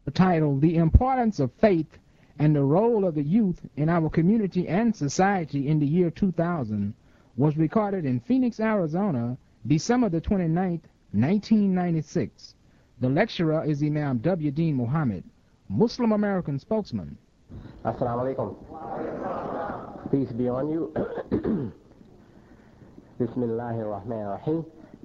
titled The Importance of Faith and the Role of the Youth in Our Community and Society in the Year 2000, was recorded in Phoenix, Arizona, December the 29th, 1996. The lecturer is Imam W. Dean Muhammad, Muslim American spokesman. Assalamu alaikum. Peace be on you. Bismillahir Rahmanir Rahim.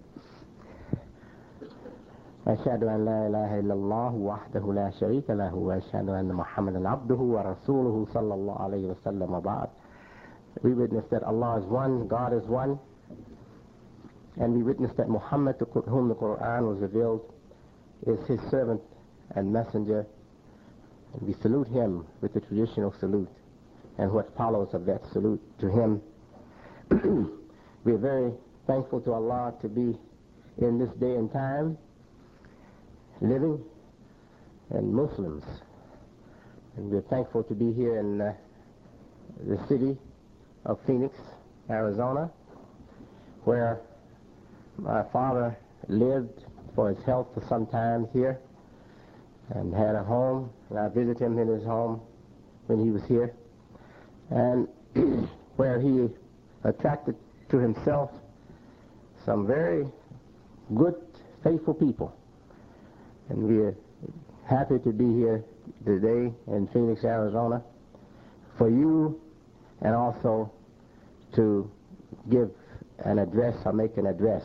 Ashhadu an la ilaha illallah wahdahu la sharika lahu wa ashhadu anna Muhammadan abduhu wa rasuluhu sallallahu alayhi wa sallam wa ba'd. We witness that Allah is one, God is one, and we witness that Muhammad, to whom the Quran was revealed, is his servant and messenger. And we salute him with the traditional salute and what follows of that salute to him. We are very thankful to Allah to be in this day and time living and Muslims. And we're thankful to be here in the city of Phoenix, Arizona, where my father lived for his health for some time here and had a home, and I visited him in his home when he was here, and where he attracted to himself some very good, faithful people. And we are happy to be here today in Phoenix, Arizona, for you, and also to give an address or make an address.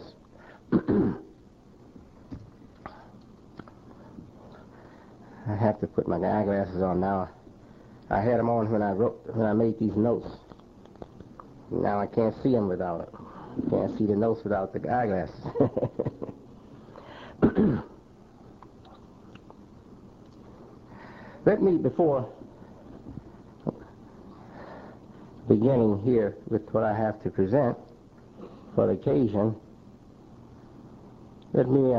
I have to put my eyeglasses on now. I had them on when I made these notes. Now I can't see them without it. Can't see the notes without the eyeglasses. Let me, before beginning here with what I have to present for the occasion, let me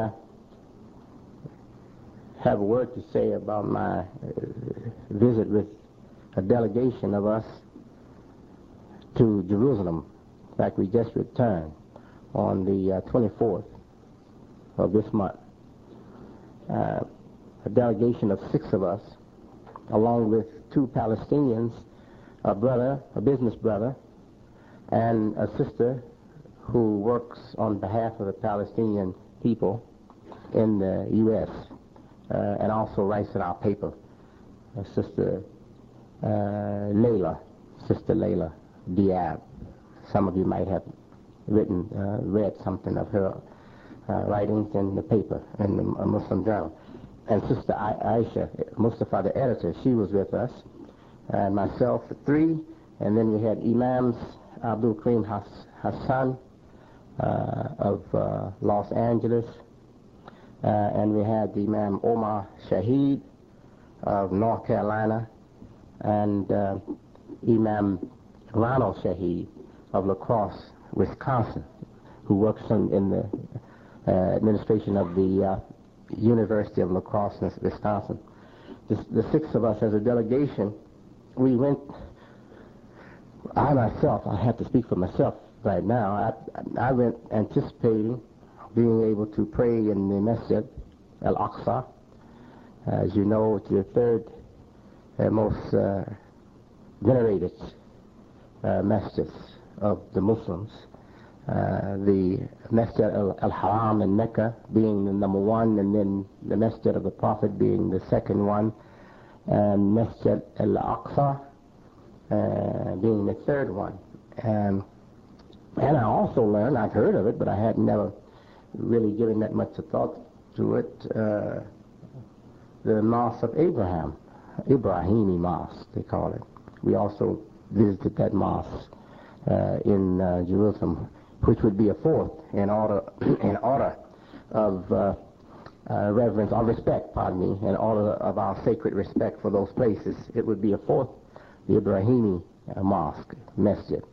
have a word to say about my visit with a delegation of us to Jerusalem. In fact, we just returned on the 24th of this month. A delegation of 6 of us, along with 2 Palestinians, a brother, a business brother, and a sister who works on behalf of the Palestinian people in the U.S. And also writes in our paper, Sister Layla Diab. Some of you might have read something of her writings in the paper, in the Muslim Journal. And Sister Aisha Mustafa, the editor, she was with us, and myself, 3, and then we had Imams Abdul Karim Hassan of Los Angeles, and we had the Imam Omar Shaheed of North Carolina, and Imam Ronald Shaheed of La Crosse, Wisconsin, who works in the administration of the University of La Crosse, Wisconsin. The 6 of us as a delegation, we went, I myself, I have to speak for myself right now, I went anticipating being able to pray in the Masjid Al-Aqsa. As you know, it's the 3rd most venerated masjid of the Muslims. The Masjid Al-Haram in Mecca being the number 1, and then the Masjid of the Prophet being the 2nd one, and Masjid Al-Aqsa being the 3rd one. And I also learned, I've heard of it, but I had never really given that much thought to it, the Mosque of Abraham, Ibrahimi Mosque, they call it. We also visited that mosque in Jerusalem, which would be a 4th in order of reverence, or respect, pardon me, in order of our sacred respect for those places. It would be a 4th, the Ibrahimi Mosque, Masjid.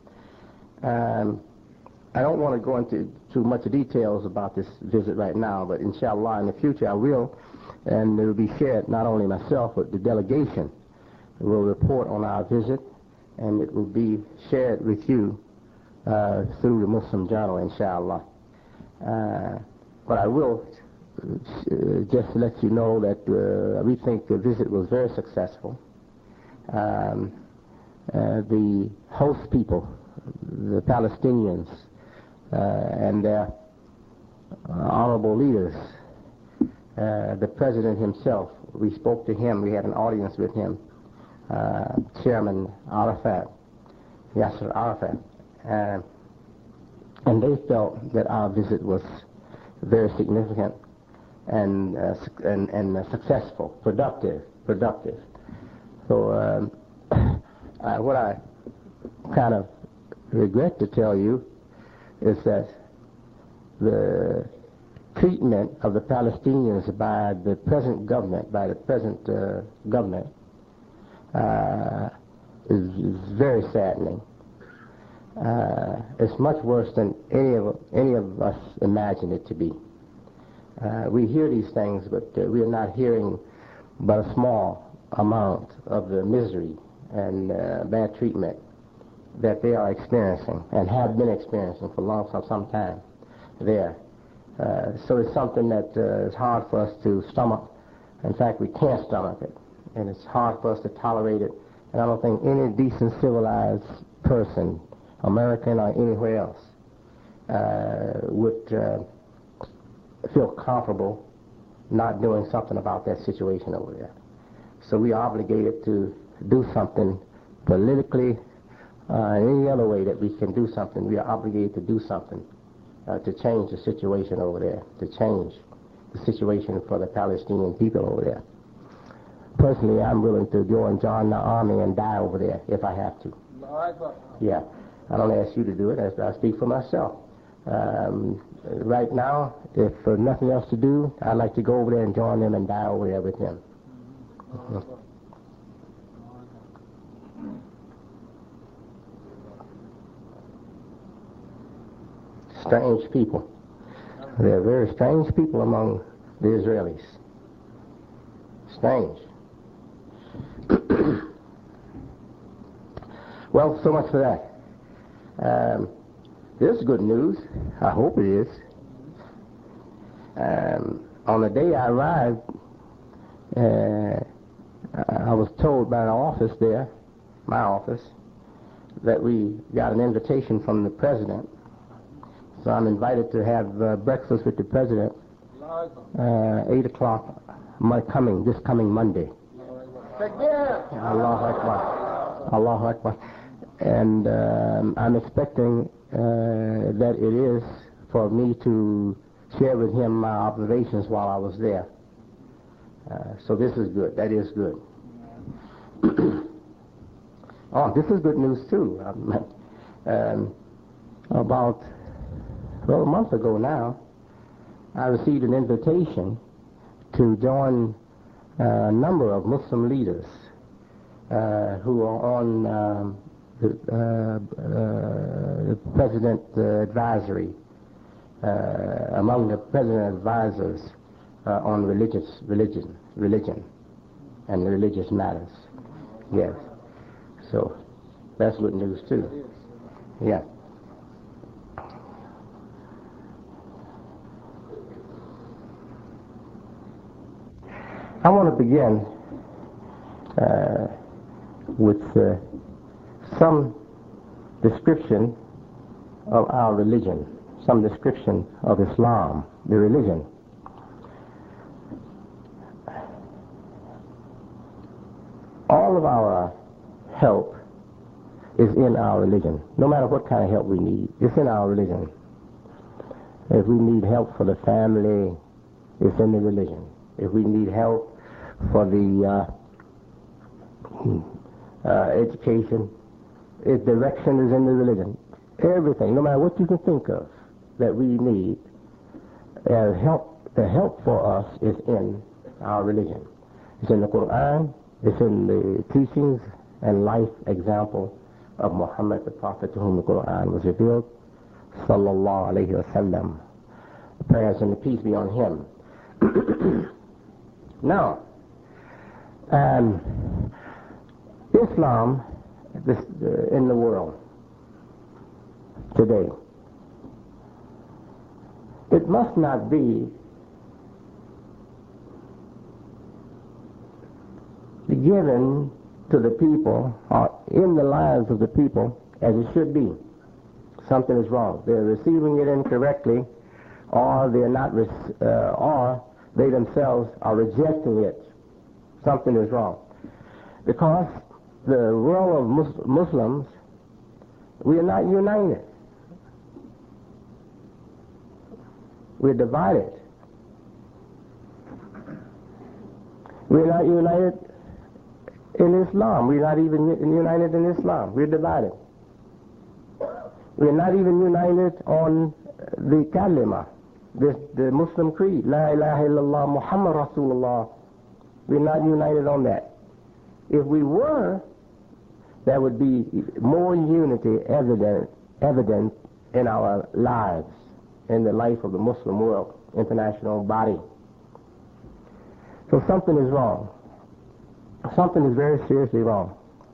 I don't want to go into too much details about this visit right now, but inshallah in the future I will, and it will be shared, not only myself, but the delegation will report on our visit, and it will be shared with you through the Muslim Journal, inshallah. But I will just to let you know that we think the visit was very successful. The host people, the Palestinians, and their honorable leaders, the president himself, we spoke to him, we had an audience with him, Chairman Arafat, Yasser Arafat, and they felt that our visit was very significant and successful, productive. So what I kind of regret to tell you is that the treatment of the Palestinians by the present government, is very saddening. It's much worse than any of us imagined it to be. We hear these things, but we are not hearing but a small amount of the misery and bad treatment that they are experiencing and have been experiencing for some time there. So it's something that is hard for us to stomach. In fact, we can't stomach it, and it's hard for us to tolerate it. And I don't think any decent, civilized person, American or anywhere else, would feel comfortable not doing something about that situation over there. So we are obligated to do something politically, any other way that we can do something. We are obligated to do something to change the situation over there, to change the situation for the Palestinian people over there. Personally, I'm willing to join the army and die over there if I have to. Yeah, I don't ask you to do it. I speak for myself. Right now, if nothing else to do, I'd like to go over there and join them and die over there with them. Strange people. They're very strange people among the Israelis. Strange. Well, so much for that. This is good news. I hope it is. On the day I arrived, I was told by the office there, my office, that we got an invitation from the president. So I'm invited to have breakfast with the president 8 o'clock this coming Monday. Allahu Akbar. Allahu Akbar. And I'm expecting that it is for me to share with him my observations while I was there. So this is good. That is good. Oh, this is good news too. About a month ago now, I received an invitation to join a number of Muslim leaders who are on the President Advisory, among the President Advisors on religion and religious matters. Yes. So that's good news too. Yeah. I want to begin with some description of our religion, some description of Islam, the religion. All of our help is in our religion. No matter what kind of help we need, it's in our religion. If we need help for the family, it's in the religion. If we need help for the education, its direction is in the religion. Everything, no matter what you can think of that we need, the help for us is in our religion. It's in the Quran, it's in the teachings and life example of Muhammad, the Prophet to whom the Quran was revealed, sallallahu alayhi wa sallam. Prayers and the peace be on him. Now, Islam in the world today, it must not be given to the people or in the lives of the people as it should be. Something is wrong. They're receiving it incorrectly, or they're not, or they themselves are rejecting it. Something is wrong. Because the world of Muslims, we are not united. We're divided. We're not united in Islam. We're not even united in Islam. We're divided. We're not even united on the kalima, the Muslim creed. La ilaha illallah Muhammad Rasulullah. We're not united on that. If we were, there would be more unity evident in our lives, in the life of the Muslim world, international body. So something is wrong. Something is very seriously wrong.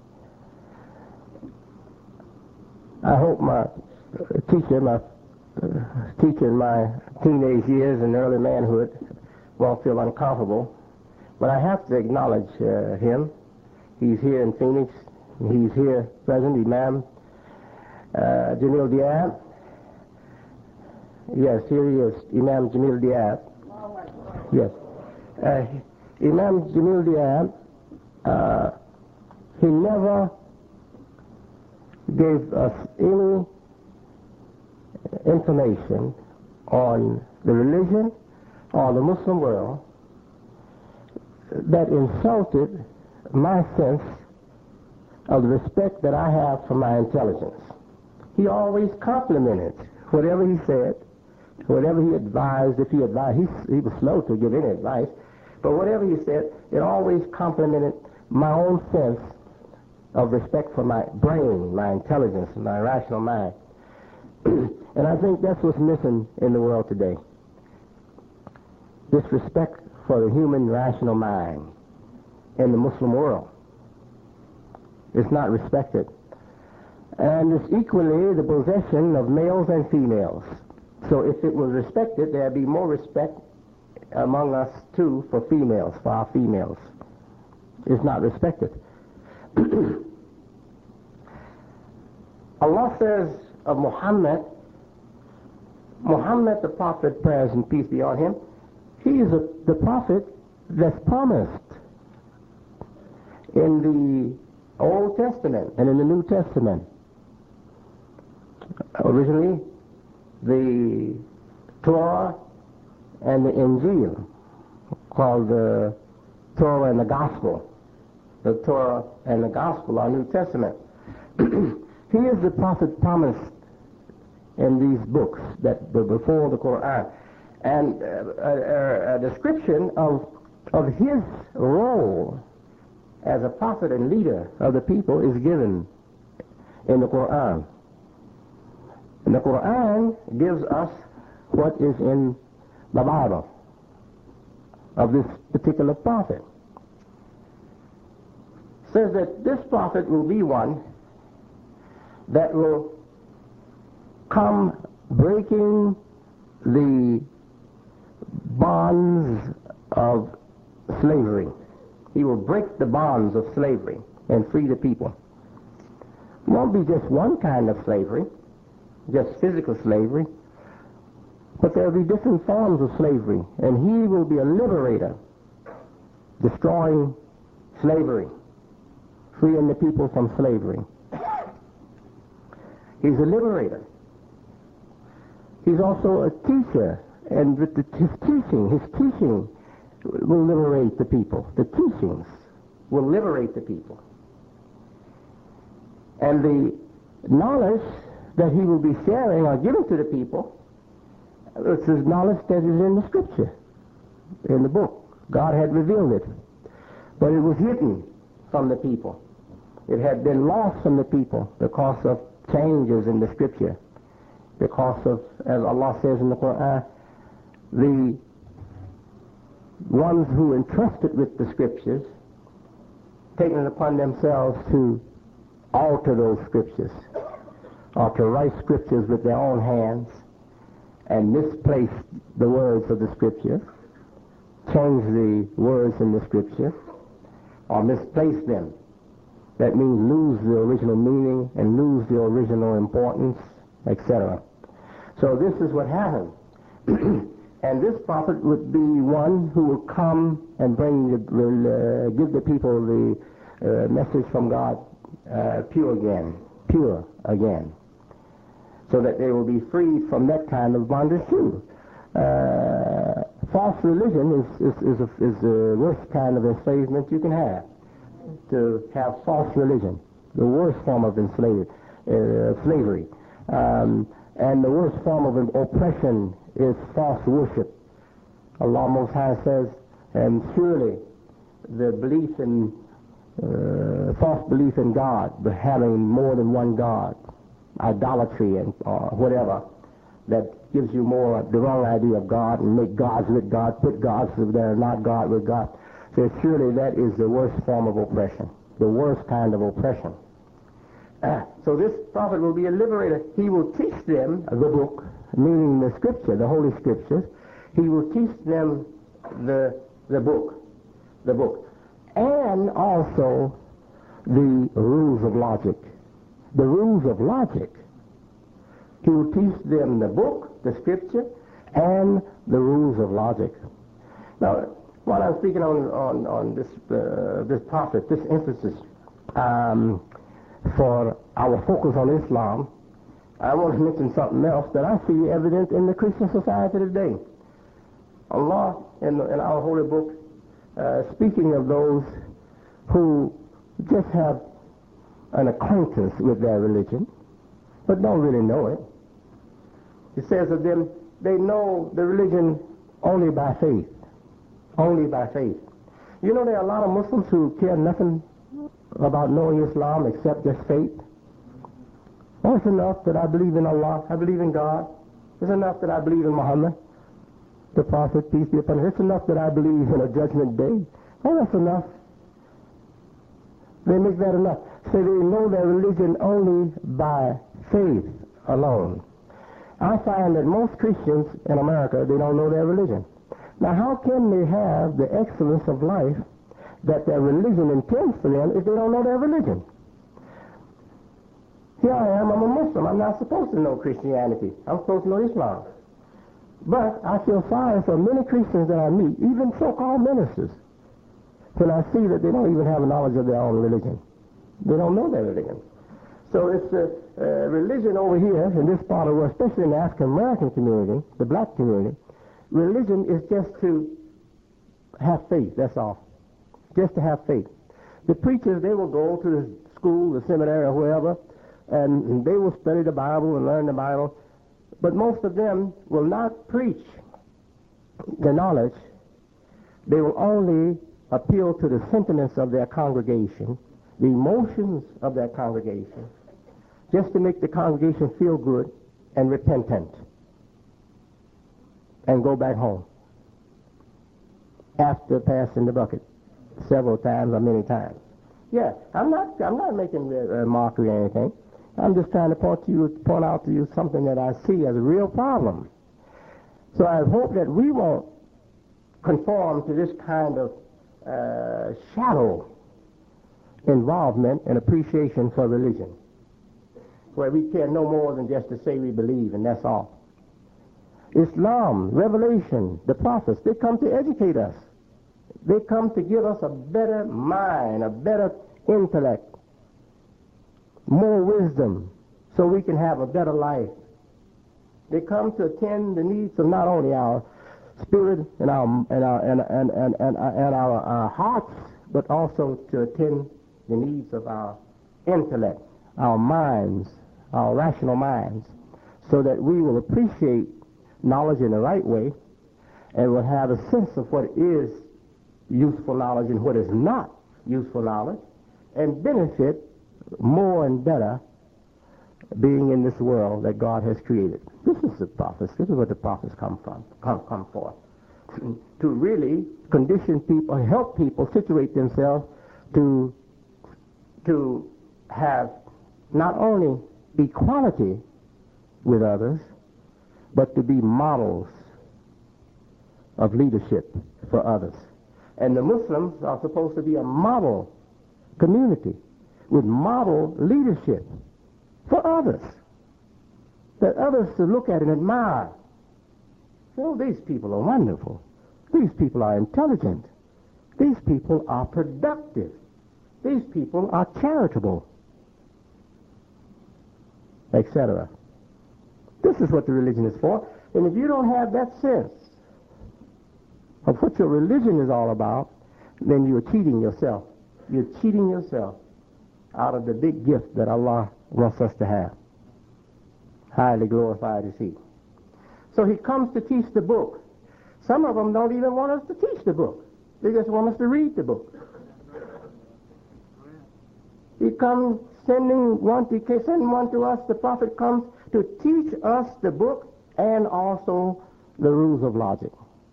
I hope my teacher in my teenage years and early manhood won't feel uncomfortable, but I have to acknowledge him. He's here in Phoenix. He's here present, Imam Jamil Diab. Yes, here he is, Imam Jamil Diab. Yes. Imam Jamil Diab, he never gave us any information on the religion or the Muslim world that insulted my sense of the respect that I have for my intelligence. He always complimented whatever he said, whatever he advised. If he advised, he was slow to give any advice, but whatever he said, it always complimented my own sense of respect for my brain, my intelligence, my rational mind. And I think that's what's missing in the world today. This respect for the human rational mind in the Muslim world. It's not respected. And it's equally the possession of males and females. So if it was respected, there'd be more respect among us too for females, for our females. It's not respected. Allah says of Muhammad, the prophet, prayers and peace be on him, he is the prophet that's promised in the Old Testament and in the New Testament. Originally, the Torah and the Injil, called the Torah and the Gospel. The Torah and the Gospel are New Testament. He is the prophet promised in these books that were before the Quran. And a description of his role as a prophet and leader of the people is given in the Quran. And the Quran gives us what is in the Bible of this particular prophet. It says that this prophet will be one that will come breaking the bonds of slavery. He will break the bonds of slavery and free the people. It won't be just one kind of slavery, just physical slavery, but there will be different forms of slavery, and he will be a liberator, destroying slavery, freeing the people from slavery. He's a liberator. He's also a teacher, and with his teaching will liberate the people. The teachings will liberate the people. And the knowledge that he will be sharing or giving to the people, it's his knowledge that is in the Scripture, in the book. God had revealed it, but it was hidden from the people. It had been lost from the people because of changes in the Scripture, because of, as Allah says in the Quran, the ones who entrusted with the Scriptures taking it upon themselves to alter those Scriptures, or to write Scriptures with their own hands and misplace the words of the Scripture, change the words in the Scripture, or misplace them. That means lose the original meaning and lose the original importance, etc. So this is what happened. And this prophet would be one who will come and give the people the message from God pure again, so that they will be freed from that kind of bondage too. False religion is the worst kind of enslavement you can have. To have false religion, the worst form of slavery. And the worst form of oppression is false worship. Allah Most High says, and surely the belief in false belief in God, the having more than one God, idolatry and whatever, that gives you more the wrong idea of God and make gods with God, put gods that are not God with God. So surely that is the worst form of oppression, the worst kind of oppression. So this prophet will be a liberator. He will teach them the book, meaning the scripture, the Holy Scriptures. He will teach them the book, and also the rules of logic. The rules of logic. He will teach them the book, the scripture, and the rules of logic. Now, while I'm speaking on this prophet, this emphasis for our focus on Islam, I want to mention something else that I see evident in the Christian society today. Allah, in our holy book, speaking of those who just have an acquaintance with their religion, but don't really know it. It says of them, they know the religion only by faith. Only by faith. You know, there are a lot of Muslims who care nothing about knowing Islam except just faith. Oh, it's enough that I believe in Allah, I believe in God. It's enough that I believe in Muhammad, the Prophet, peace be upon him. It's enough that I believe in a judgment day. Oh, that's enough. They make that enough. So they know their religion only by faith alone. I find that most Christians in America, they don't know their religion. Now, how can they have the excellence of life that their religion intends for them if they don't know their religion? Here I am, I'm a Muslim. I'm not supposed to know Christianity. I'm supposed to know Islam. But I feel sorry for many Christians that I meet, even so-called ministers, when I see that they don't even have a knowledge of their own religion. They don't know their religion. So it's religion over here in this part of the world, especially in the African-American community, the black community. Religion is just to have faith, that's all. Just to have faith. The preachers, they will go to the school, the seminary, or wherever, and they will study the Bible and learn the Bible, but most of them will not preach the knowledge. They will only appeal to the sentiments of their congregation, the emotions of their congregation, just to make the congregation feel good and repentant and go back home after passing the bucket several times or many times. Yeah, I'm not making a mockery or anything. I'm just trying to point out to you something that I see as a real problem. So I hope that we won't conform to this kind of shallow involvement and appreciation for religion, where we care no more than just to say we believe, and that's all. Islam, revelation, the prophets, they come to educate us. They come to give us a better mind, a better intellect, more wisdom, so we can have a better life. They come to attend the needs of not only our spirit and our hearts, but also to attend the needs of our intellect, our minds, our rational minds, so that we will appreciate knowledge in the right way and will have a sense of what is useful knowledge and what is not useful knowledge, and benefit more and better being in this world that God has created. This is the prophets. This is what the prophets come for. To really condition people, help people situate themselves to have not only equality with others, but to be models of leadership for others. And the Muslims are supposed to be a model community with model leadership for others, that others to look at and admire. Oh, these people are wonderful. These people are intelligent. These people are productive. These people are charitable, etc. This is what the religion is for. And if you don't have that sense of what your religion is all about, then you're cheating yourself. You're cheating yourself out of the big gift that Allah wants us to have. Highly glorified is He. So He comes to teach the book. Some of them don't even want us to teach the book. They just want us to read the book. He comes sending one to us. The prophet comes to teach us the book and also the rules of logic.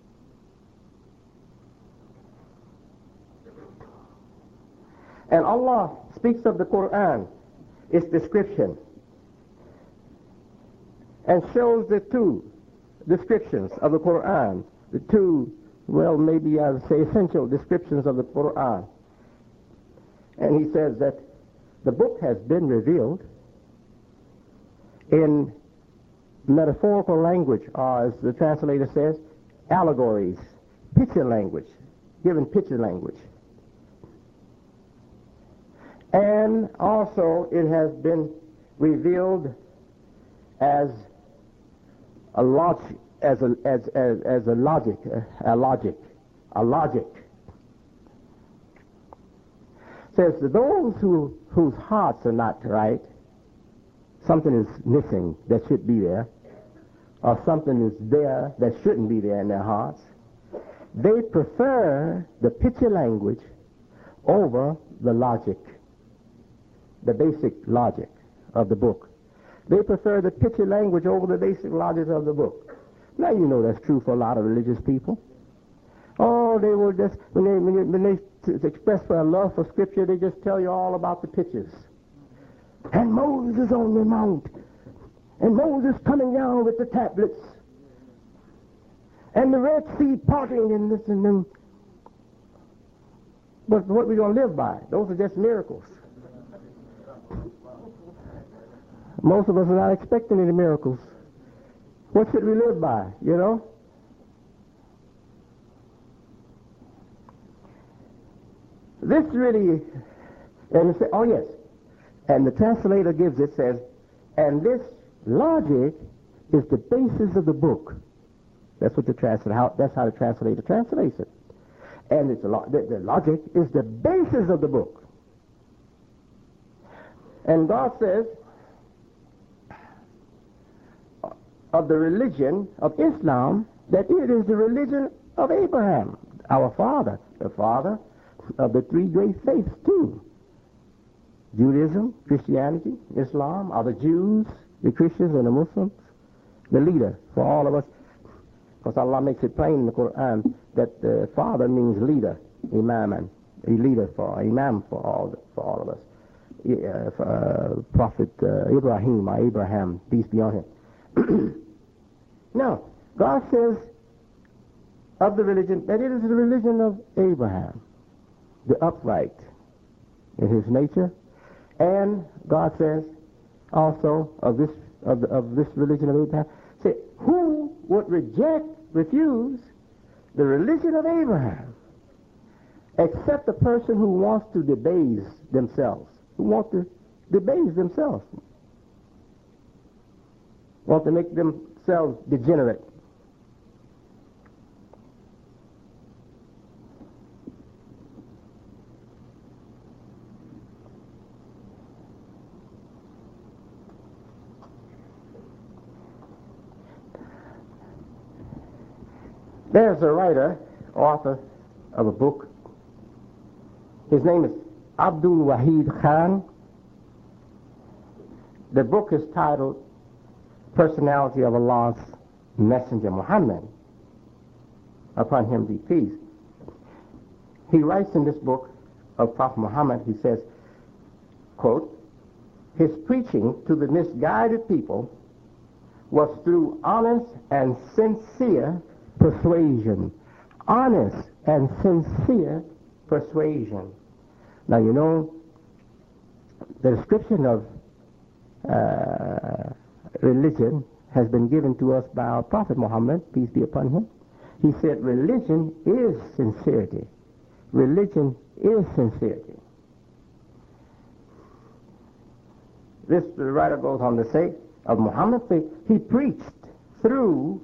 And Allah speaks of the Quran, its description, and shows the two descriptions of the Quran, the two, well, maybe I would say essential descriptions of the Quran. And He says that the book has been revealed in metaphorical language, or as the translator says, allegories, picture language, given picture language. And also it has been revealed as a logic, a logic. Says that those whose hearts are not right, something is missing that should be there, or something is there that shouldn't be there in their hearts, they prefer the picture language over the logic, the basic logic of the book. They prefer the picture language over the basic logic of the book. Now you know that's true for a lot of religious people. Oh, they will just, when they express their love for Scripture, they just tell you all about the pictures. And Moses on the mount. And Moses coming down with the tablets. And the Red Sea parting and this and them. But what we're going to live by, those are just miracles. Most of us are not expecting any miracles. What should we live by, you know? This really, and it says, oh yes, and the translator gives it, says, and this logic is the basis of the book. That's what that's how the translator translates it. And it's the logic is the basis of the book. And God says, of the religion of Islam, that it is the religion of Abraham, our father, the father of the three great faiths too. Judaism, Christianity, Islam are the Jews, the Christians, and the Muslims, the leader for all of us. Because Allah makes it plain in the Quran that the father means leader, imam, a leader for imam for all of us. Prophet Ibrahim, or Abraham, peace be on him. Now, God says of the religion that it is the religion of Abraham, the upright in his nature, and God says also of this religion of Abraham. Say, who would refuse the religion of Abraham, except the person who wants to debase themselves, want to make themselves degenerate. There's a writer, author of a book. His name is Abdul Wahid Khan. The book is titled Personality of Allah's Messenger Muhammad, upon him be peace. He writes in this book of Prophet Muhammad, he says, quote, his preaching to the misguided people was through honest and sincere persuasion. Honest and sincere persuasion. Now, you know, the description of religion has been given to us by our Prophet Muhammad, peace be upon him. He said religion is sincerity. Religion is sincerity. This writer goes on to say of Muhammad, he preached through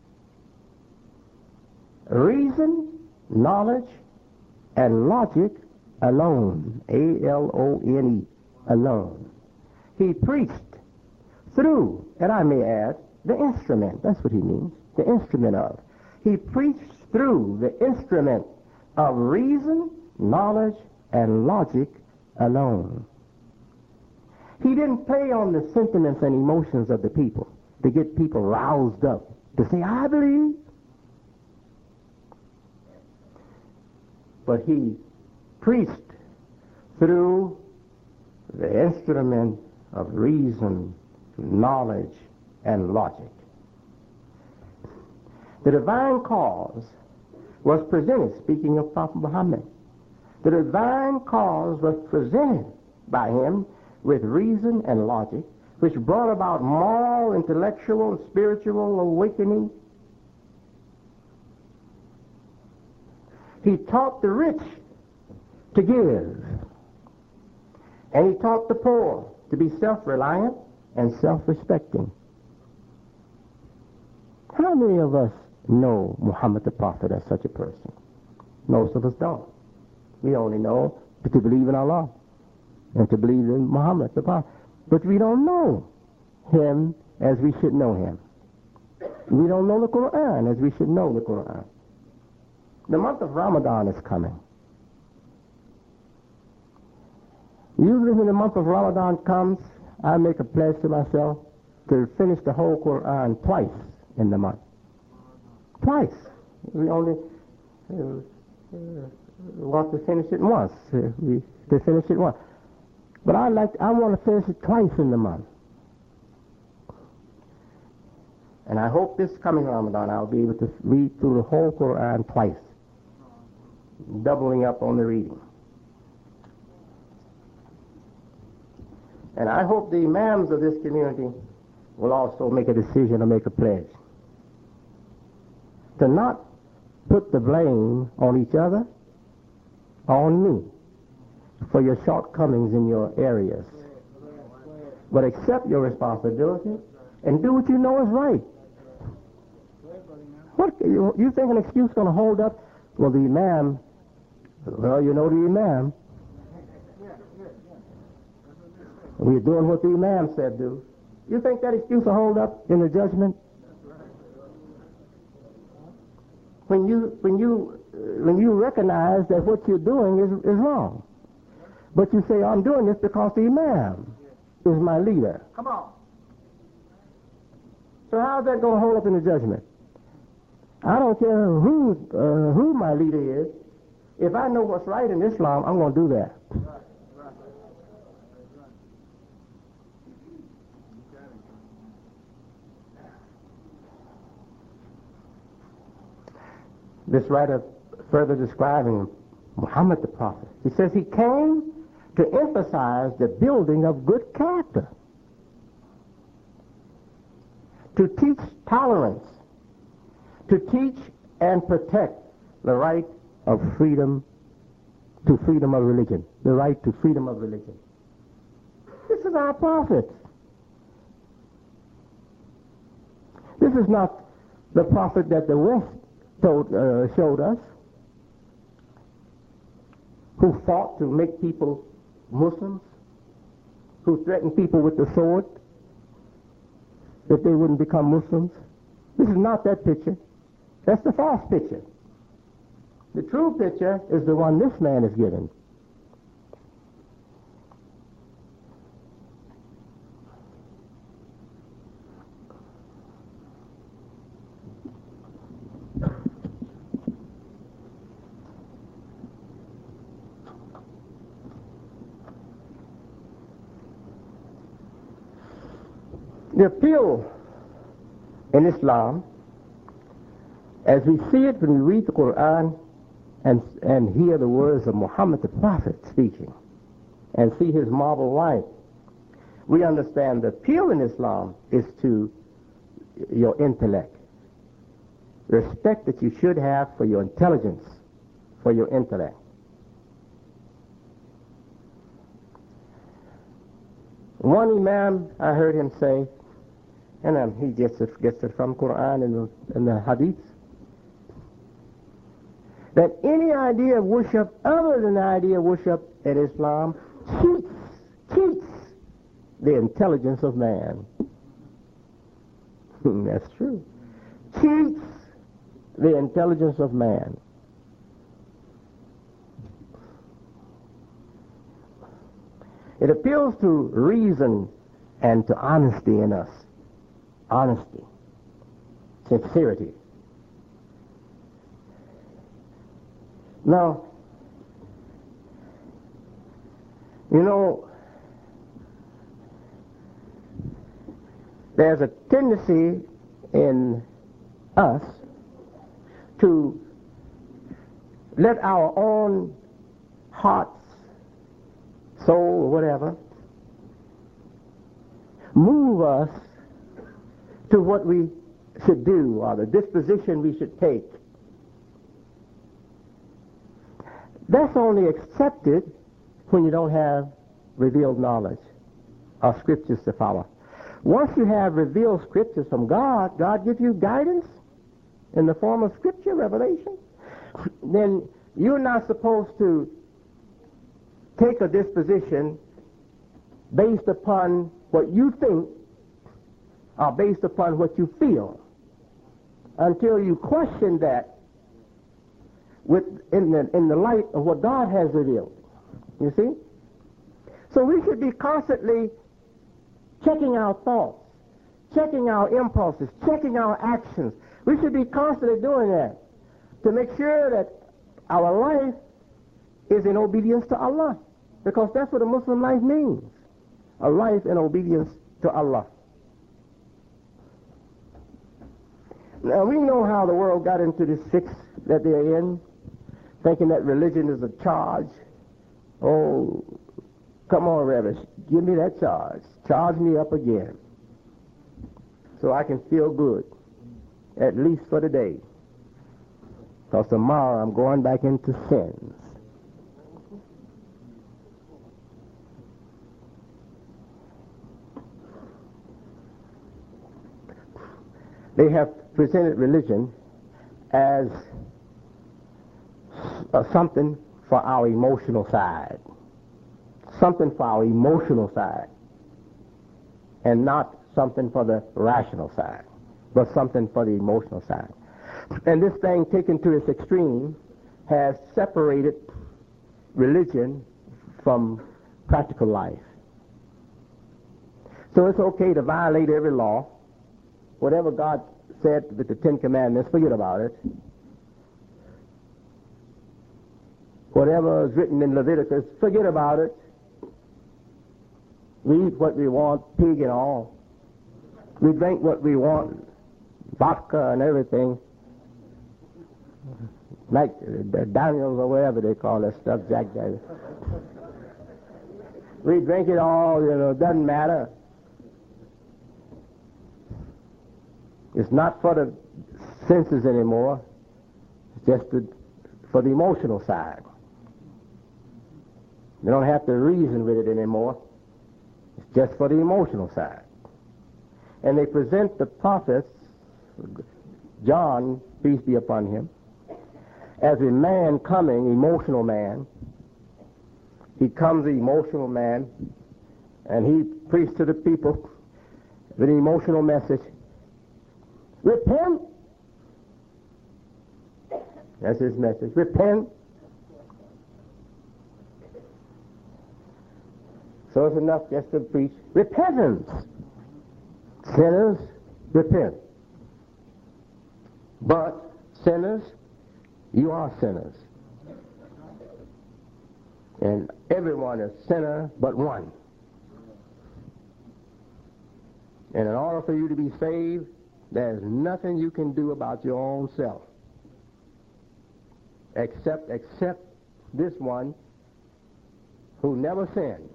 reason, knowledge, and logic alone. A-L-O-N-E, alone. He preached through, and I may add, the instrument. That's what he means, the instrument of. He preached through the instrument of reason, knowledge, and logic alone. He didn't play on the sentiments and emotions of the people to get people roused up to say, I believe. But he preached through the instrument of reason, knowledge, and logic. The divine cause was presented, speaking of Prophet Muhammad, the divine cause was presented by him with reason and logic, which brought about moral, intellectual, and spiritual awakening. He taught the rich to give, and he taught the poor to be self-reliant and self-respecting. How many of us know Muhammad the Prophet as such a person? Most of us don't. We only know to believe in Allah and to believe in Muhammad the Prophet. But we don't know him as we should know him. We don't know the Quran as we should know the Quran. The month of Ramadan is coming. Usually when the month of Ramadan comes, I make a pledge to myself to finish the whole Quran twice in the month. Twice. We only want to finish it once. To finish it once. But I want to finish it twice in the month. And I hope this coming Ramadan I'll be able to read through the whole Quran twice, doubling up on the reading. And I hope the imams of this community will also make a decision or make a pledge to not put the blame on each other, on me, for your shortcomings in your areas, but accept your responsibility and do what you know is right. What you think an excuse going to hold up? Well, the imam. Well, you know the imam. We're doing what the imam said do. You think that excuse will hold up in the judgment? When you recognize that what you're doing is wrong, but you say, I'm doing this because the imam is my leader. Come on. So how's that going to hold up in the judgment? I don't care who my leader is. If I know what's right in Islam, I'm going to do that. This writer further describing Muhammad the Prophet, he says he came to emphasize the building of good character, to teach tolerance, to teach and protect the right of freedom to freedom of religion, the right to freedom of religion. This is our prophet. This is not the prophet that the West showed us, who fought to make people Muslims, who threatened people with the sword if they wouldn't become Muslims. This is not that picture. That's the false picture. The true picture is the one this man is given. The appeal in Islam, as we see it when we read the Quran and hear the words of Muhammad the Prophet speaking and see his marble life, we understand the appeal in Islam is to your intellect. Respect that you should have for your intelligence, for your intellect. One Imam, I heard him say, and he gets it from Quran and the Hadith, that any idea of worship other than the idea of worship in Islam cheats the intelligence of man. That's true. Cheats the intelligence of man. It appeals to reason and to honesty in us. Honesty. Sincerity. Now, you know, there's a tendency in us to let our own hearts, soul, or whatever, move us to what we should do or the disposition we should take. That's only accepted when you don't have revealed knowledge or scriptures to follow. Once you have revealed scriptures from God, God gives you guidance in the form of scripture, revelation, then you're not supposed to take a disposition based upon what you think or based upon what you feel until you question that in the light of what God has revealed. You see? So we should be constantly checking our thoughts, checking our impulses, checking our actions. We should be constantly doing that to make sure that our life is in obedience to Allah. Because that's what a Muslim life means. A life in obedience to Allah. Now we know how the world got into this fix that they're in, thinking that religion is a charge. Oh, come on, Reverend, give me that charge. Charge me up again so I can feel good, at least for the day. Because tomorrow I'm going back into sins. They have presented religion as something for our emotional side. Something for our emotional side. And not something for the rational side, but something for the emotional side. And this thing, taken to its extreme, has separated religion from practical life. So it's okay to violate every law. Whatever God said with the Ten Commandments, forget about it. Whatever is written in Leviticus, forget about it. We eat what we want, pig and all. We drink what we want, vodka and everything. Like Daniels or whatever they call that stuff, Jack Daniels. We drink it all, doesn't matter. It's not for the senses anymore. It's just for the emotional side. You don't have to reason with it anymore. It's just for the emotional side. And they present the prophets, John, peace be upon him, as a man coming, emotional man. He comes, the emotional man, and he preached to the people with an emotional message. Repent. That's his message. Repent. So it's enough just to preach repentance. Sinners, repent. But sinners, you are sinners. And everyone is sinner but one. And in order for you to be saved, there's nothing you can do about your own self. except this one who never sinned,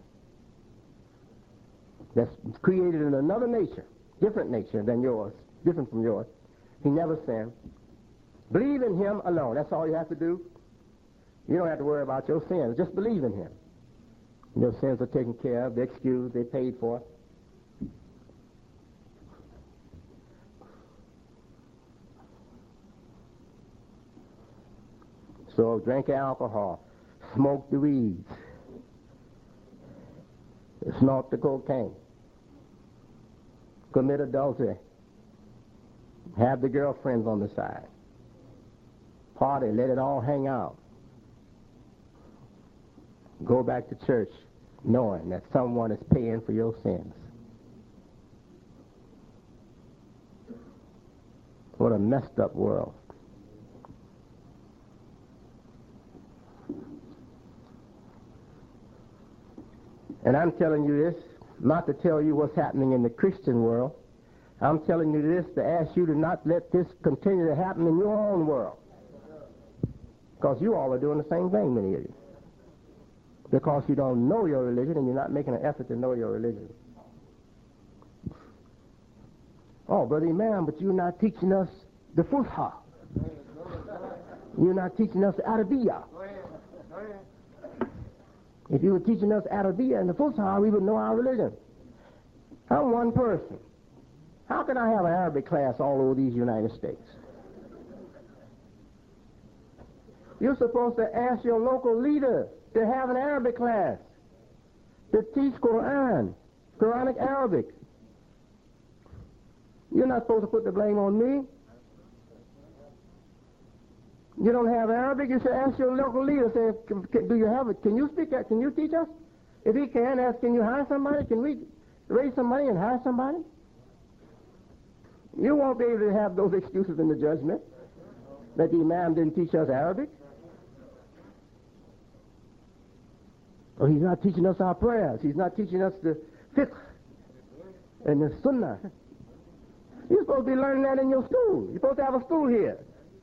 that's created in another nature, different nature than yours, different from yours. He never sinned. Believe in him alone. That's all you have to do. You don't have to worry about your sins. Just believe in him. Your sins are taken care of. They're excused. They're paid for. So drink alcohol, smoke the weeds, snort the cocaine, commit adultery, have the girlfriends on the side, party, let it all hang out. Go back to church knowing that someone is paying for your sins. What a messed up world. And I'm telling you this not to tell you what's happening in the Christian world. I'm telling you this to ask you to not let this continue to happen in your own world. Because you all are doing the same thing, many of you. Because you don't know your religion and you're not making an effort to know your religion. Oh, Brother Imam, but you're not teaching us the Fusha. You're not teaching us Arabiya. If you were teaching us Arabiya and the Fusha, we would know our religion. I'm one person. How can I have an Arabic class all over these United States? You're supposed to ask your local leader to have an Arabic class, to teach Quran, Quranic Arabic. You're not supposed to put the blame on me. You don't have Arabic, you should ask your local leader, say, do you have it? Can you speak that? Can you teach us? If he can, ask, can you hire somebody? Can we raise some money and hire somebody? You won't be able to have those excuses in the judgment that the Imam didn't teach us Arabic. Or he's not teaching us our prayers. He's not teaching us the fiqh and the sunnah. You're supposed to be learning that in your school. You're supposed to have a school here.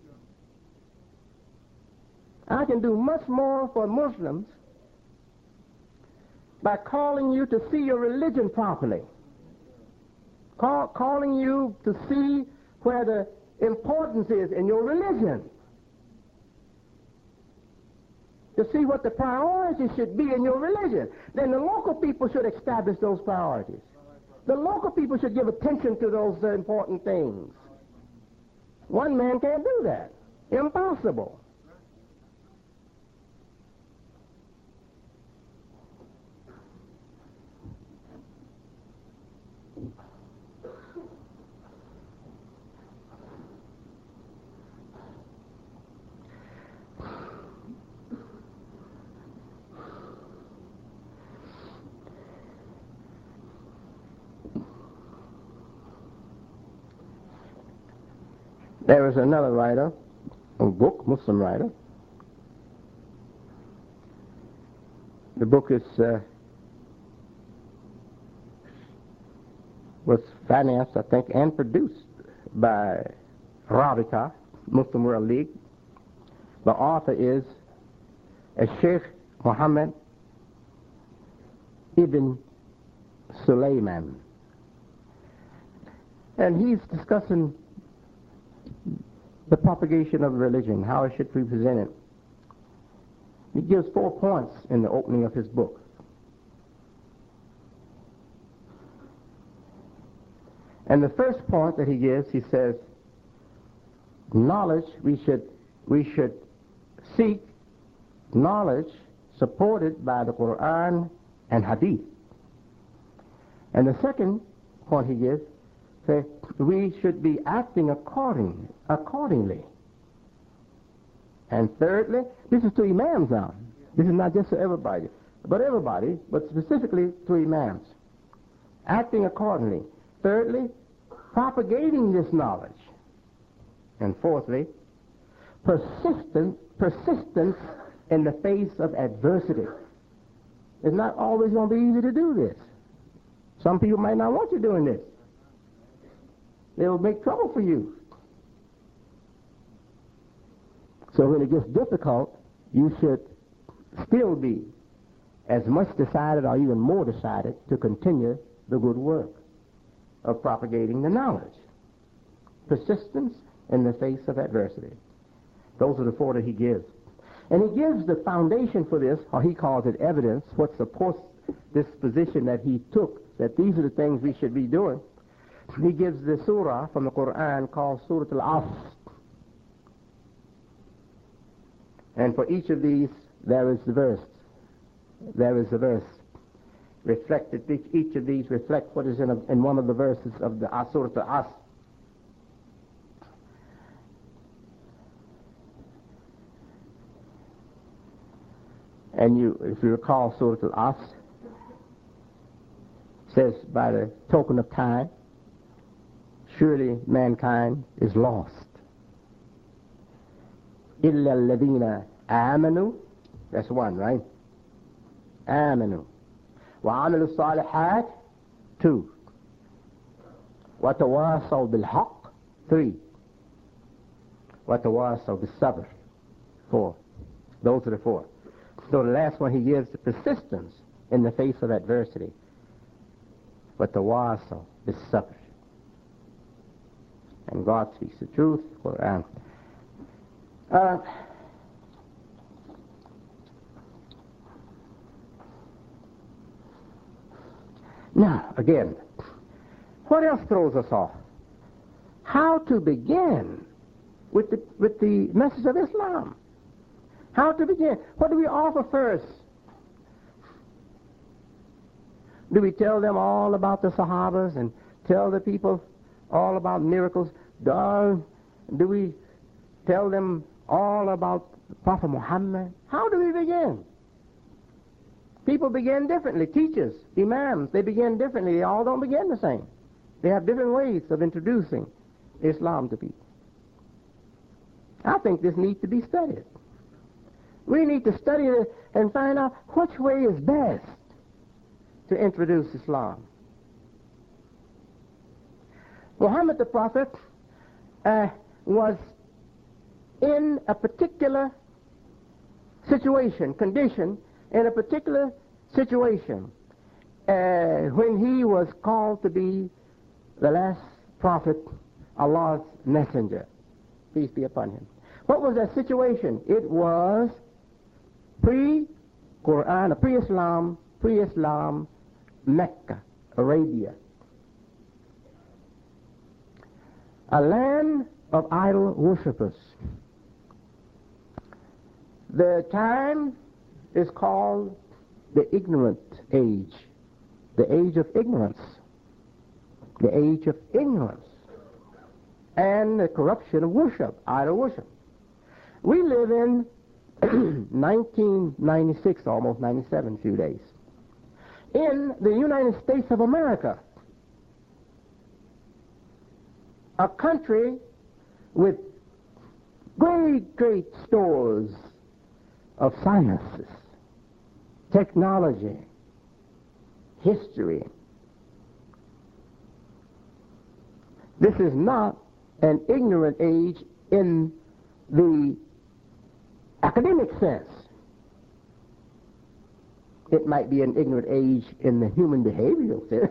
I can do much more for Muslims by calling you to see your religion properly. Calling you to see where the importance is in your religion. To see what the priorities should be in your religion. Then the local people should establish those priorities. The local people should give attention to those important things. One man can't do that. Impossible. There is another writer, a book, Muslim writer. The book is was financed, I think, and produced by Rabita, Muslim World League. The author is Sheikh Muhammad Ibn Sulaiman. And he's discussing the propagation of religion, how it should be presented. He gives 4 points in the opening of his book. And the first point that he gives, he says, knowledge, we should seek knowledge supported by the Quran and Hadith. And the second point he gives, says, we should be acting accordingly. And thirdly, this is to imams now. This is not just to everybody, but specifically to imams. Acting accordingly. Thirdly, propagating this knowledge. And fourthly, persistence in the face of adversity. It's not always going to be easy to do this. Some people might not want you doing this. They will make trouble for you. So when it gets difficult, you should still be as much decided or even more decided to continue the good work of propagating the knowledge. Persistence in the face of adversity. Those are the four that he gives. And he gives the foundation for this, or he calls it evidence, what supports this position that he took, that these are the things we should be doing. He gives the surah from the Quran called Surah Al-Asr. And for each of these, there is the verse. There is the verse. Reflected, each of these reflect what is in one of the verses of the Surah Al-Asr. And if you recall, Surah Al-Asr says, by the token of time, surely mankind is lost. إِلَّا الَّذِينَ آمَنُوا, that's one, right? آمَنُوا وَعَمِلُوا الصَّالِحَاتِ, two. وَتَوَاصَوْا بِالْحَقِّ, three. وَتَوَاصَوْا بِالصَّبْرِ, four. Those are the four. So the last one he gives the persistence in the face of adversity. وَتَوَاصَوْا بِالصَّبْرِ. And God speaks the truth. Quran. Now, again, what else throws us off? How to begin with the message of Islam? How to begin? What do we offer first? Do we tell them all about the Sahabas and tell the people all about miracles? Do we tell them all about Prophet Muhammad? How do we begin? People begin differently. Teachers, imams, they begin differently. They all don't begin the same. They have different ways of introducing Islam to people. I think this needs to be studied. We need to study it and find out which way is best to introduce Islam. Muhammad the Prophet was in a particular condition, in a particular situation, when he was called to be the last prophet, Allah's messenger. Peace be upon him. What was that situation? It was pre-Quran, pre-Islam, Mecca, Arabia. A land of idol worshippers. The time is called the ignorant age, the age of ignorance, the age of ignorance, and the corruption of worship, idol worship. We live in 1996, almost 97, few days, in the United States of America, a country with great stores of sciences, technology, history. This is not an ignorant age in the academic sense. It might be an ignorant age in the human behavioral sense,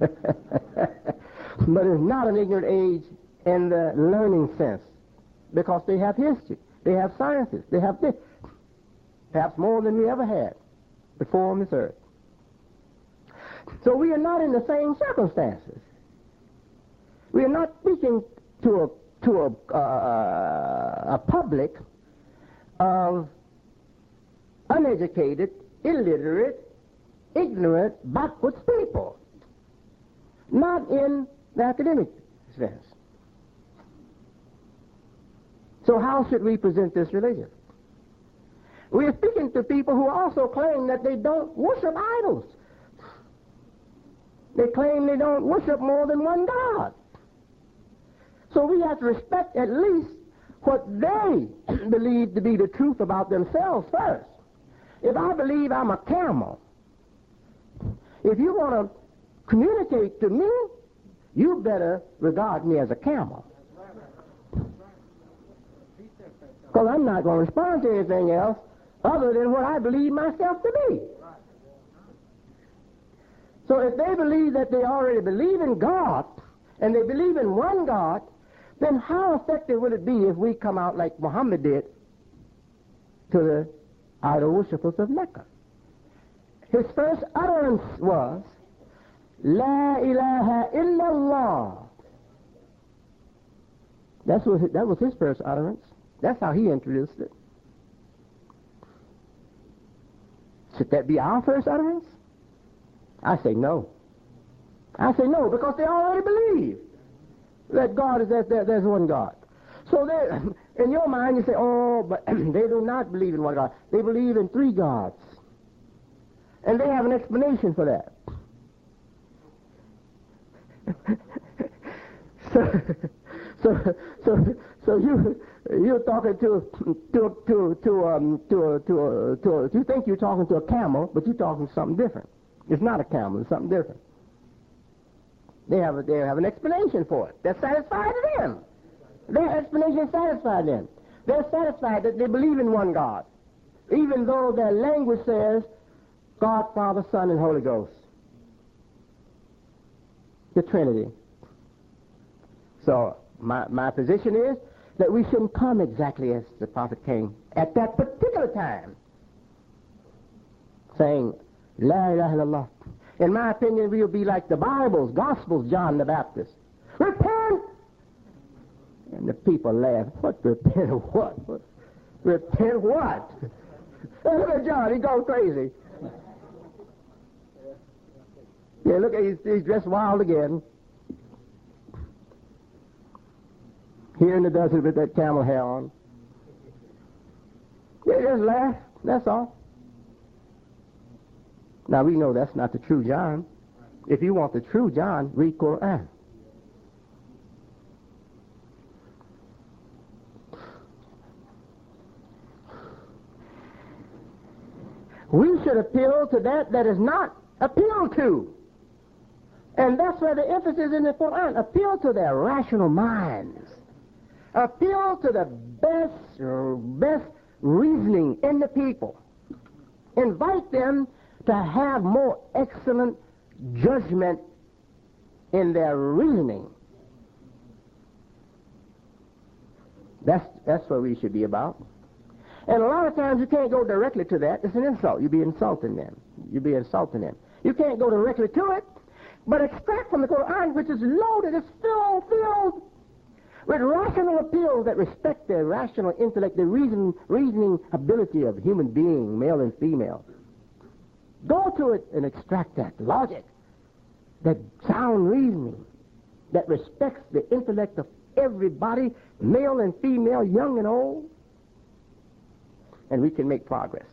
but it's not an ignorant age in the learning sense, because they have history, they have sciences, they have this, perhaps more than we ever had before on this earth. So we are not in the same circumstances. We are not speaking to a public of uneducated, illiterate, ignorant, backwards people. Not in the academic sense. So how should we present this religion? We are speaking to people who also claim that they don't worship idols. They claim they don't worship more than one God. So we have to respect at least what they believe to be the truth about themselves first. If I believe I'm a camel, if you want to communicate to me, you better regard me as a camel. Because I'm not going to respond to anything else other than what I believe myself to be. So if they believe that they already believe in God, and they believe in one God, then how effective will it be if we come out like Muhammad did to the idol worshippers of Mecca? His first utterance was, La ilaha illallah. That was his first utterance. That's how he introduced it. Should that be our first utterance? I say no. I say no, because they already believe that God is there's one God. So in your mind you say, oh, but they do not believe in one God. They believe in three gods. And they have an explanation for that. So you're talking you think you're talking to a camel, but you're talking to something different. It's not a camel, it's something different. They have an explanation for it. They're satisfied with them. Their explanation satisfied them. They're satisfied that they believe in one God, even though their language says God, Father, Son, and Holy Ghost. The Trinity. So my position is that we shouldn't come exactly as the prophet came at that particular time, saying, La ilaha illallah. In my opinion, we'll be like the Bible's, Gospels, John the Baptist. Repent! And the people laugh. What, repent of what? Repent what? Look at John, he goes crazy. Yeah, look, he's dressed wild again. Here in the desert with that camel hair on. They just laugh, that's all. Now we know that's not the true John. If you want the true John, read Quran. We should appeal to that is not appealed to. And that's where the emphasis in the Quran. Appeal to their rational minds. Appeal to the best reasoning in the people. Invite them to have more excellent judgment in their reasoning. That's what we should be about. And a lot of times you can't go directly to that. It's an insult. You'll be insulting them. You'll be insulting them. You can't go directly to it, but extract from the Quran, which is loaded, it's filled with rational appeals that respect their rational intellect, the reasoning ability of human being, male and female. Go to it and extract that logic, that sound reasoning, that respects the intellect of everybody, male and female, young and old, and we can make progress.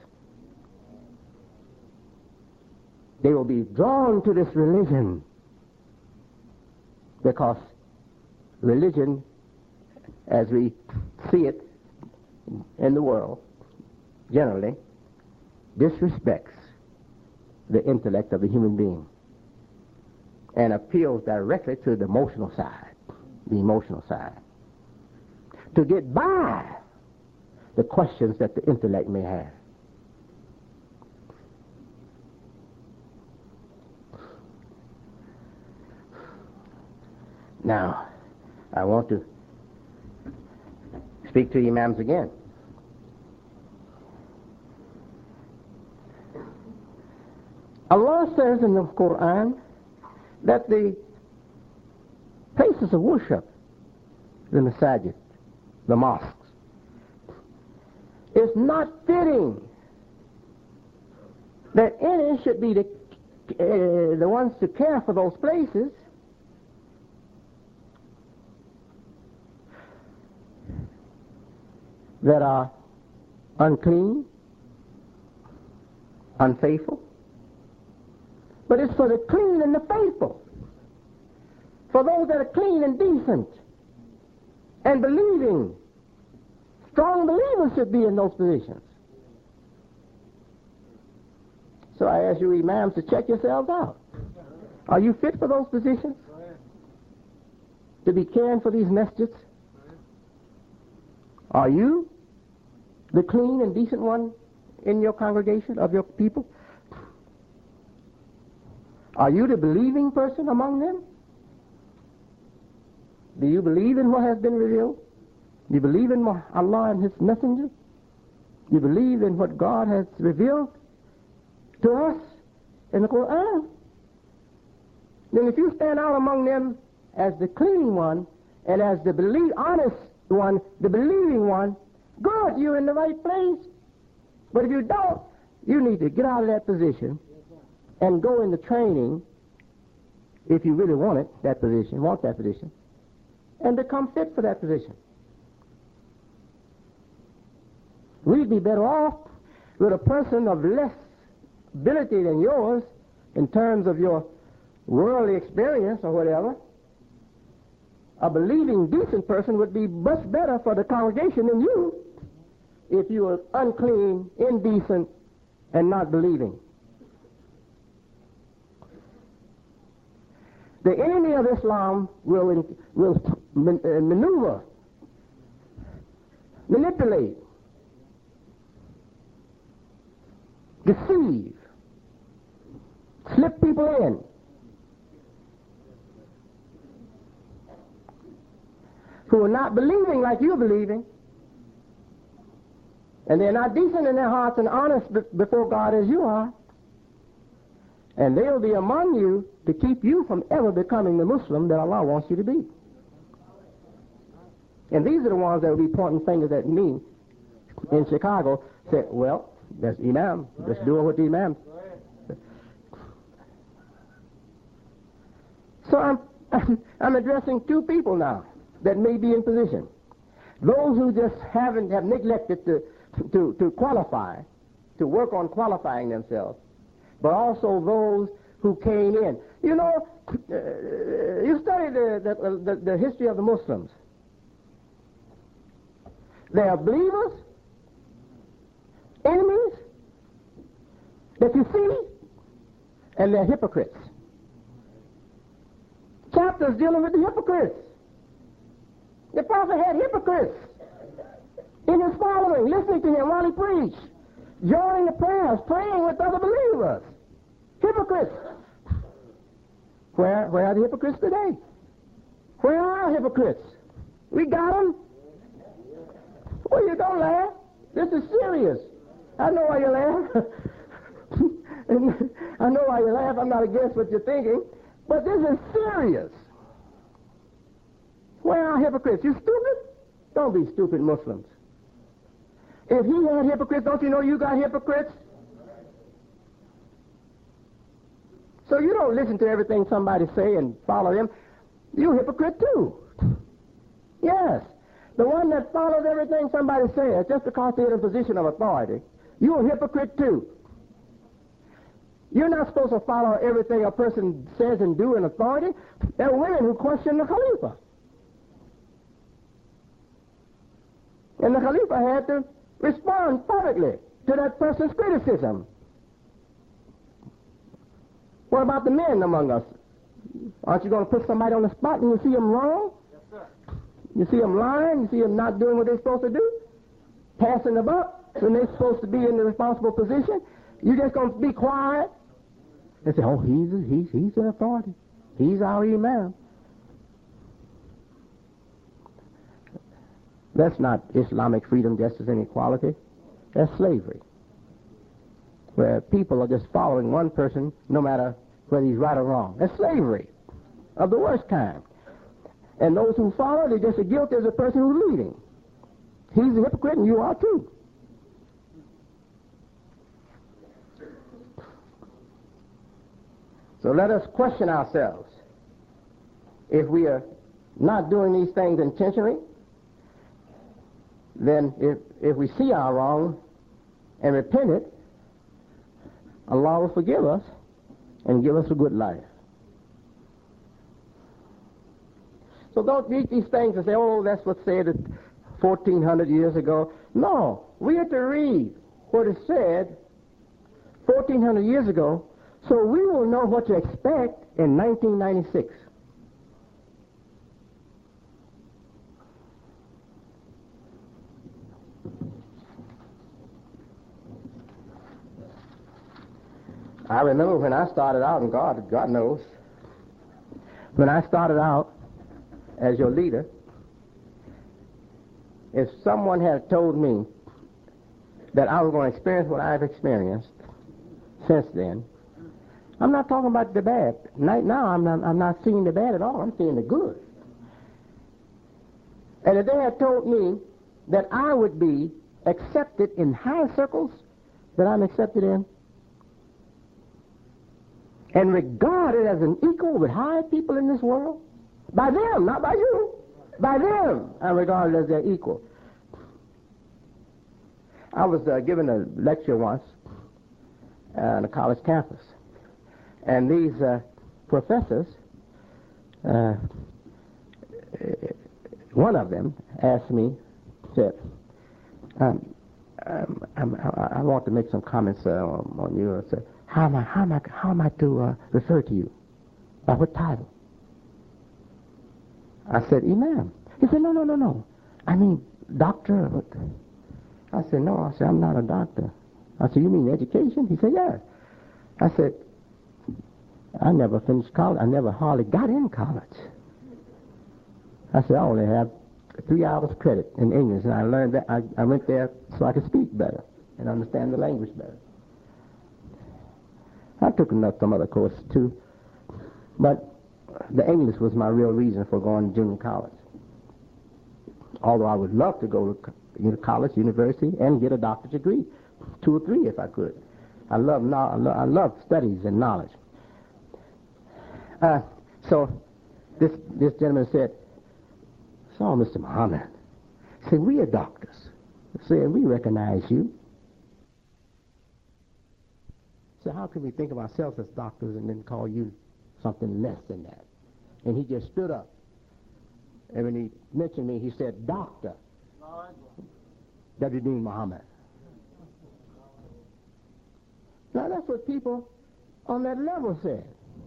They will be drawn to this religion because religion, as we see it in the world, generally disrespects the intellect of the human being and appeals directly to the emotional side, to get by the questions that the intellect may have. Now, I want to speak to Imams again. Allah says in the Quran that the places of worship, the masajid, the mosques, is not fitting that any should be the ones to care for those places. That are unclean, unfaithful. But it's for the clean and the faithful. For those that are clean and decent and believing. Strong believers should be in those positions. So I ask you, Imams, to check yourselves out. Are you fit for those positions? To be caring for these masjids? Are you? the clean and decent one in your congregation, of your people? Are you the believing person among them? Do you believe in what has been revealed? You believe in Allah and His messenger? You believe in what God has revealed to us in the Quran? Then if you stand out among them as the clean one and as the honest one, the believing one, good, you're in the right place. But if you don't, you need to get out of that position and go into training, if you really want that position, and become fit for that position. We'd be better off with a person of less ability than yours in terms of your worldly experience or whatever. A believing, decent person would be much better for the congregation than you if you were unclean, indecent, and not believing. The enemy of Islam will maneuver, manipulate, deceive, slip people in, who are not believing like you're believing, and they're not decent in their hearts and honest before God as you are, and they'll be among you to keep you from ever becoming the Muslim that Allah wants you to be. And these are the ones that will be pointing fingers at me in Chicago, say, well, that's Imam, just do what the Imam. So I'm addressing two people now that may be in position. Those who just have neglected to qualify, to work on qualifying themselves, but also those who came in. You know, you study the history of the Muslims. They are believers, enemies that you see, and they're hypocrites. Chapters dealing with the hypocrites. The prophet had hypocrites in his following, listening to him while he preached, joining the prayers, praying with other believers. Hypocrites. Where are the hypocrites today? Where are our hypocrites? We got them. Well, you don't laugh. This is serious. I know why you laugh. I know why you laugh. I'm not against what you're thinking. But this is serious. Where are hypocrites? You stupid? Don't be stupid Muslims. If he had hypocrites, don't you know you got hypocrites? So you don't listen to everything somebody say and follow them. You're a hypocrite too. Yes. The one that follows everything somebody says just because they're in a position of authority, you're a hypocrite too. You're not supposed to follow everything a person says and do in authority. There are women who question the Khalifa. And the Khalifa had to respond publicly to that person's criticism. What about the men among us? Aren't you going to put somebody on the spot and you see them wrong? Yes, sir. You see them lying? You see them not doing what they're supposed to do? Passing the buck when they're supposed to be in the responsible position? You just going to be quiet and say, oh, he's an authority. He's our imam. That's not Islamic freedom, justice, and equality. That's slavery, where people are just following one person no matter whether he's right or wrong. That's slavery of the worst kind. And those who follow, they're just as guilty as the person who's leading. He's a hypocrite and you are too. So let us question ourselves. If we are not doing these things intentionally, then if we see our wrong and repent it, Allah will forgive us and give us a good life. So don't read these things and say, oh, that's what's said 1,400 years ago. No, we have to read what is said 1,400 years ago so we will know what to expect in 1996. I remember when I started out, and God knows, when I started out as your leader, if someone had told me that I was going to experience what I've experienced since then, I'm not talking about the bad. Right now, I'm not seeing the bad at all. I'm seeing the good. And if they had told me that I would be accepted in high circles that I'm accepted in, and regarded as an equal with high people in this world, by them, not by you, by them, I'm regarded as their equal. I was given a lecture once on a college campus, and these professors, one of them asked me, said, I want to make some comments on you. I said, how am I to refer to you? By what title? I said, Imam. He said, no. I mean, doctor. I said, no. I said, I'm not a doctor. I said, you mean education? He said, yes. I said, I never finished college. I never hardly got in college. I said, I only have 3 hours credit in English, and I learned that. I went there so I could speak better and understand the language better. I took some other courses too, but the English was my real reason for going to junior college. Although I would love to go to college, university, and get a doctorate degree, 2 or 3 if I could. I love studies and knowledge. So this gentleman said, "So, Mr. Muhammad, said we are doctors. Said we recognize you. So how can we think of ourselves as doctors and then call you something less than that?" And he just stood up. And when he mentioned me, he said, "Doctor W. Deen Muhammad." Now that's what people on that level said.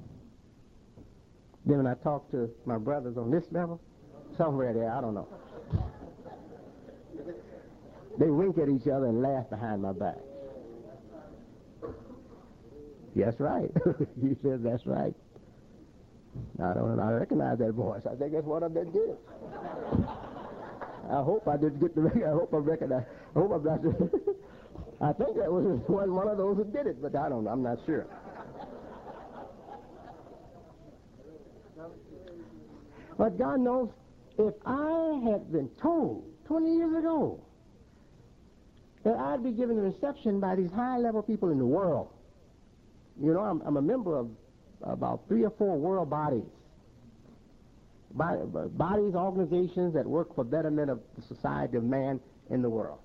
Then when I talk to my brothers on this level, somewhere there, I don't know, they wink at each other and laugh behind my back. Yes, right. He said, that's right. I recognize that voice. I think that's one of them did it. I hope I didn't get the I hope I recognize. I hope I'm not. I think that was one of those who did it, but I don't know. I'm not sure. But God knows, if I had been told 20 years ago that I'd be given a reception by these high-level people in the world, you know, I'm a member of about 3 or 4 world bodies, organizations that work for betterment of the society of man in the world.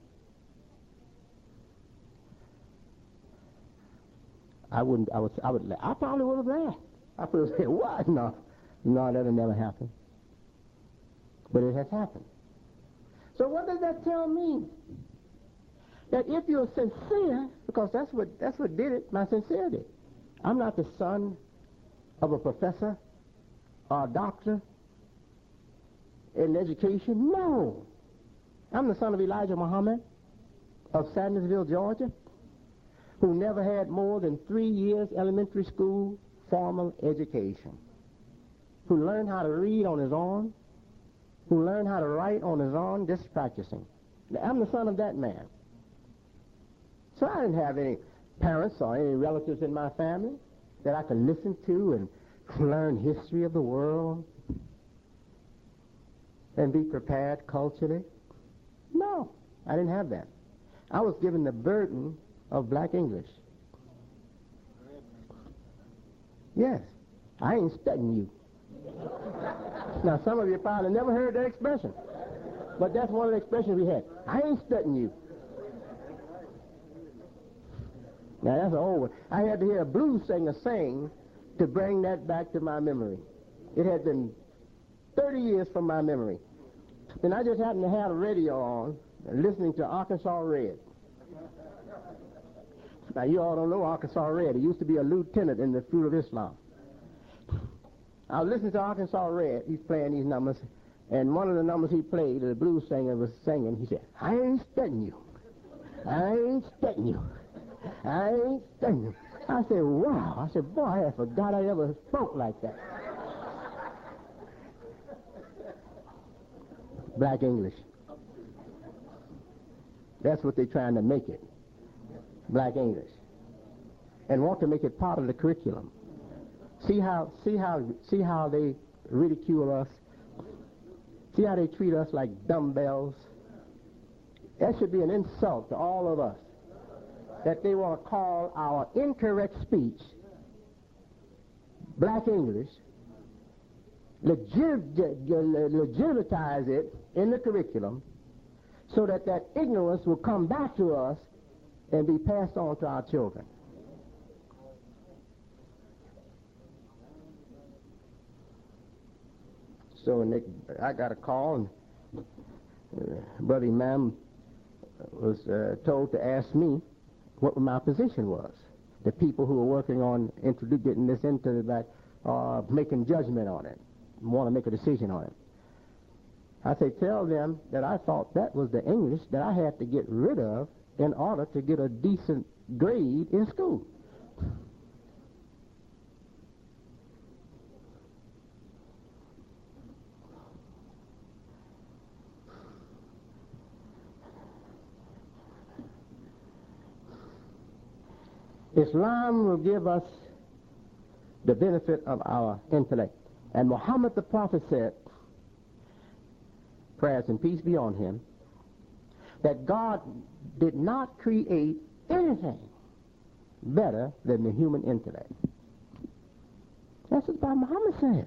I probably would have laughed. I would have said, what? No, that'll never happen. But it has happened. So what does that tell me? That if you're sincere, because that's what did it, my sincerity. I'm not the son of a professor or a doctor in education. No. I'm the son of Elijah Muhammad of Sandersville, Georgia, who never had more than 3 years elementary school formal education, who learned how to read on his own, who learned how to write on his own, just practicing. I'm the son of that man. So I didn't have any parents or any relatives in my family that I could listen to and learn history of the world and be prepared culturally. No, I didn't have that. I was given the burden of black English. Yes, I ain't studying you. Now, some of you probably never heard that expression, but that's one of the expressions we had. I ain't studying you. Now, that's an old one. I had to hear a blues singer sing to bring that back to my memory. It had been 30 years from my memory. And I just happened to have the radio on, listening to Arkansas Red. Now, you all don't know Arkansas Red. He used to be a lieutenant in the Fruit of Islam. I was listening to Arkansas Red. He's playing these numbers. And one of the numbers he played, the blues singer was singing, he said, I ain't studying you. I ain't studying you. I ain't studying you. I said, wow. I said, boy, I forgot I ever spoke like that. Black English. That's what they're trying to make it. Black English. And want to make it part of the curriculum. See how they ridicule us? See how they treat us like dumbbells? That should be an insult to all of us. That they want to call our incorrect speech Black English, legitimize it in the curriculum, so that ignorance will come back to us and be passed on to our children. So I got a call, and Brother Imam was told to ask me what my position was. The people who are working on getting this into that are making judgment on it, want to make a decision on it. I say, tell them that I thought that was the English that I had to get rid of in order to get a decent grade in school. Islam will give us the benefit of our intellect. And Muhammad the Prophet said, prayers and peace be on him, that God did not create anything better than the human intellect. That's what Muhammad said.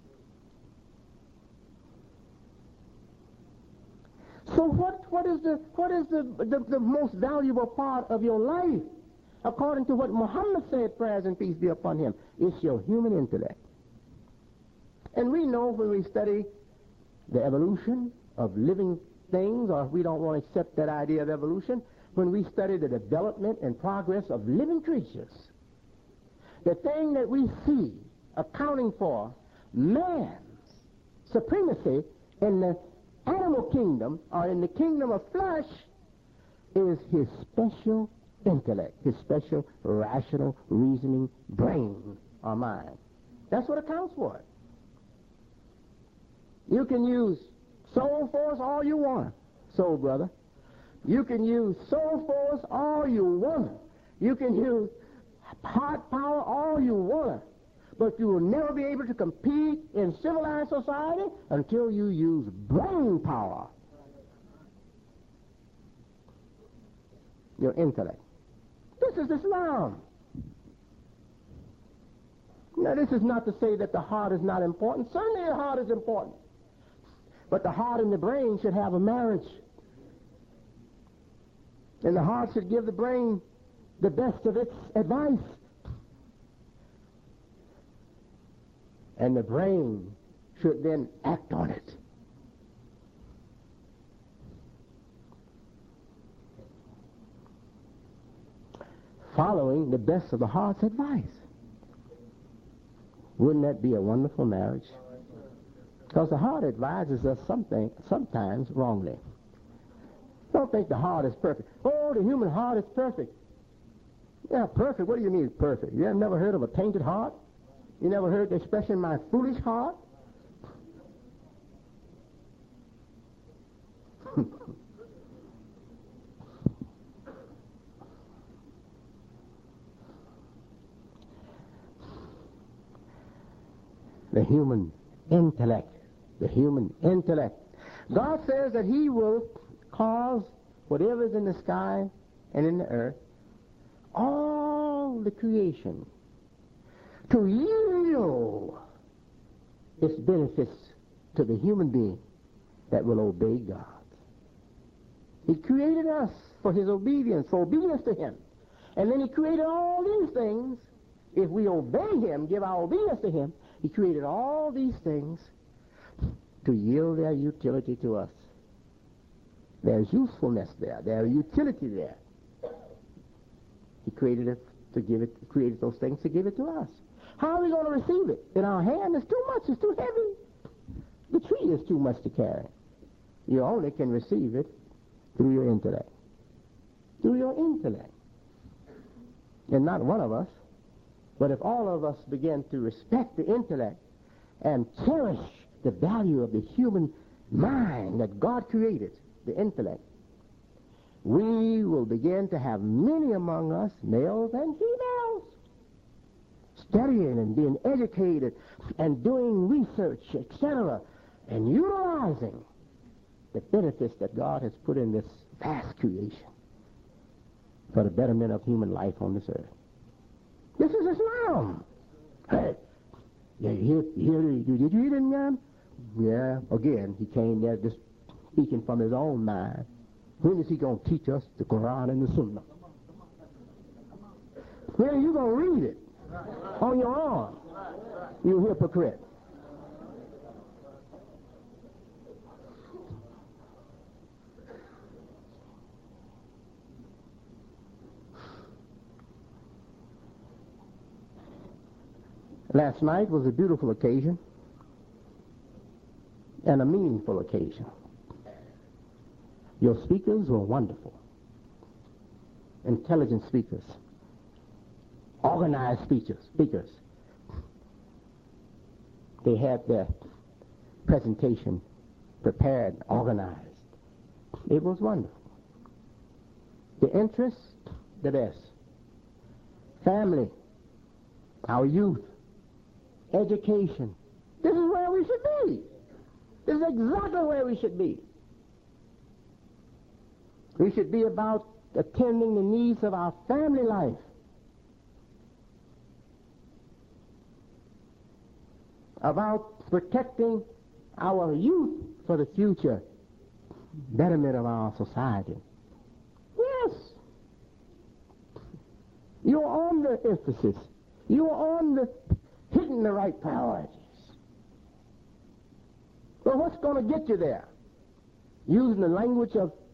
So what is the most valuable part of your life? According to what Muhammad said, prayers and peace be upon him, it's your human intellect. And we know when we study the evolution of living things, or if we don't want to accept that idea of evolution, when we study the development and progress of living creatures, the thing that we see accounting for man's supremacy in the animal kingdom or in the kingdom of flesh is his special intellect, his special rational reasoning brain or mind. That's what accounts for it. You can use soul force all you want, soul brother. You can use soul force all you want. You can use heart power all you want. But you will never be able to compete in civilized society until you use brain power. Your intellect. This is Islam. Now, this is not to say that the heart is not important. Certainly the heart is important. But the heart and the brain should have a marriage. And the heart should give the brain the best of its advice. And the brain should then act on it. Following the best of the heart's advice. Wouldn't that be a wonderful marriage? Because the heart advises us something sometimes wrongly. Don't think the heart is perfect. Oh, the human heart is perfect. Yeah, perfect. What do you mean perfect? You have never heard of a tainted heart? You never heard the expression, my foolish heart? The human intellect. The human intellect. God says that he will cause whatever is in the sky and in the earth, all the creation, to yield its benefits to the human being that will obey God. He created us for his obedience, for obedience to him. And then he created all these things. If we obey him, give our obedience to him, he created all these things to yield their utility to us. There's usefulness there. There's utility there. He created it to give it, created those things to give it to us. How are we going to receive it? In our hand, it's too much. It's too heavy. The tree is too much to carry. You only can receive it through your intellect. Through your intellect. And not one of us But if all of us begin to respect the intellect and cherish the value of the human mind that God created, the intellect, we will begin to have many among us, males and females, studying and being educated and doing research, etc., and utilizing the benefits that God has put in this vast creation for the betterment of human life on this earth. This is Islam. Hey, did you hear him, man? Yeah, again, he came there just speaking from his own mind. When is he going to teach us the Quran and the Sunnah? When are you going to read it on your own? You hypocrite. Last night was a beautiful occasion and a meaningful occasion. Your speakers were wonderful, intelligent speakers, organized speakers. They had their presentation prepared, organized. It was wonderful. The interest, the best. Family, our youth, education. This is where we should be. This is exactly where we should be. We should be about attending the needs of our family life. About protecting our youth for the future betterment of our society. Yes. You're on the emphasis. You're on the hitting the right priorities. Well, what's going to get you there? Using the language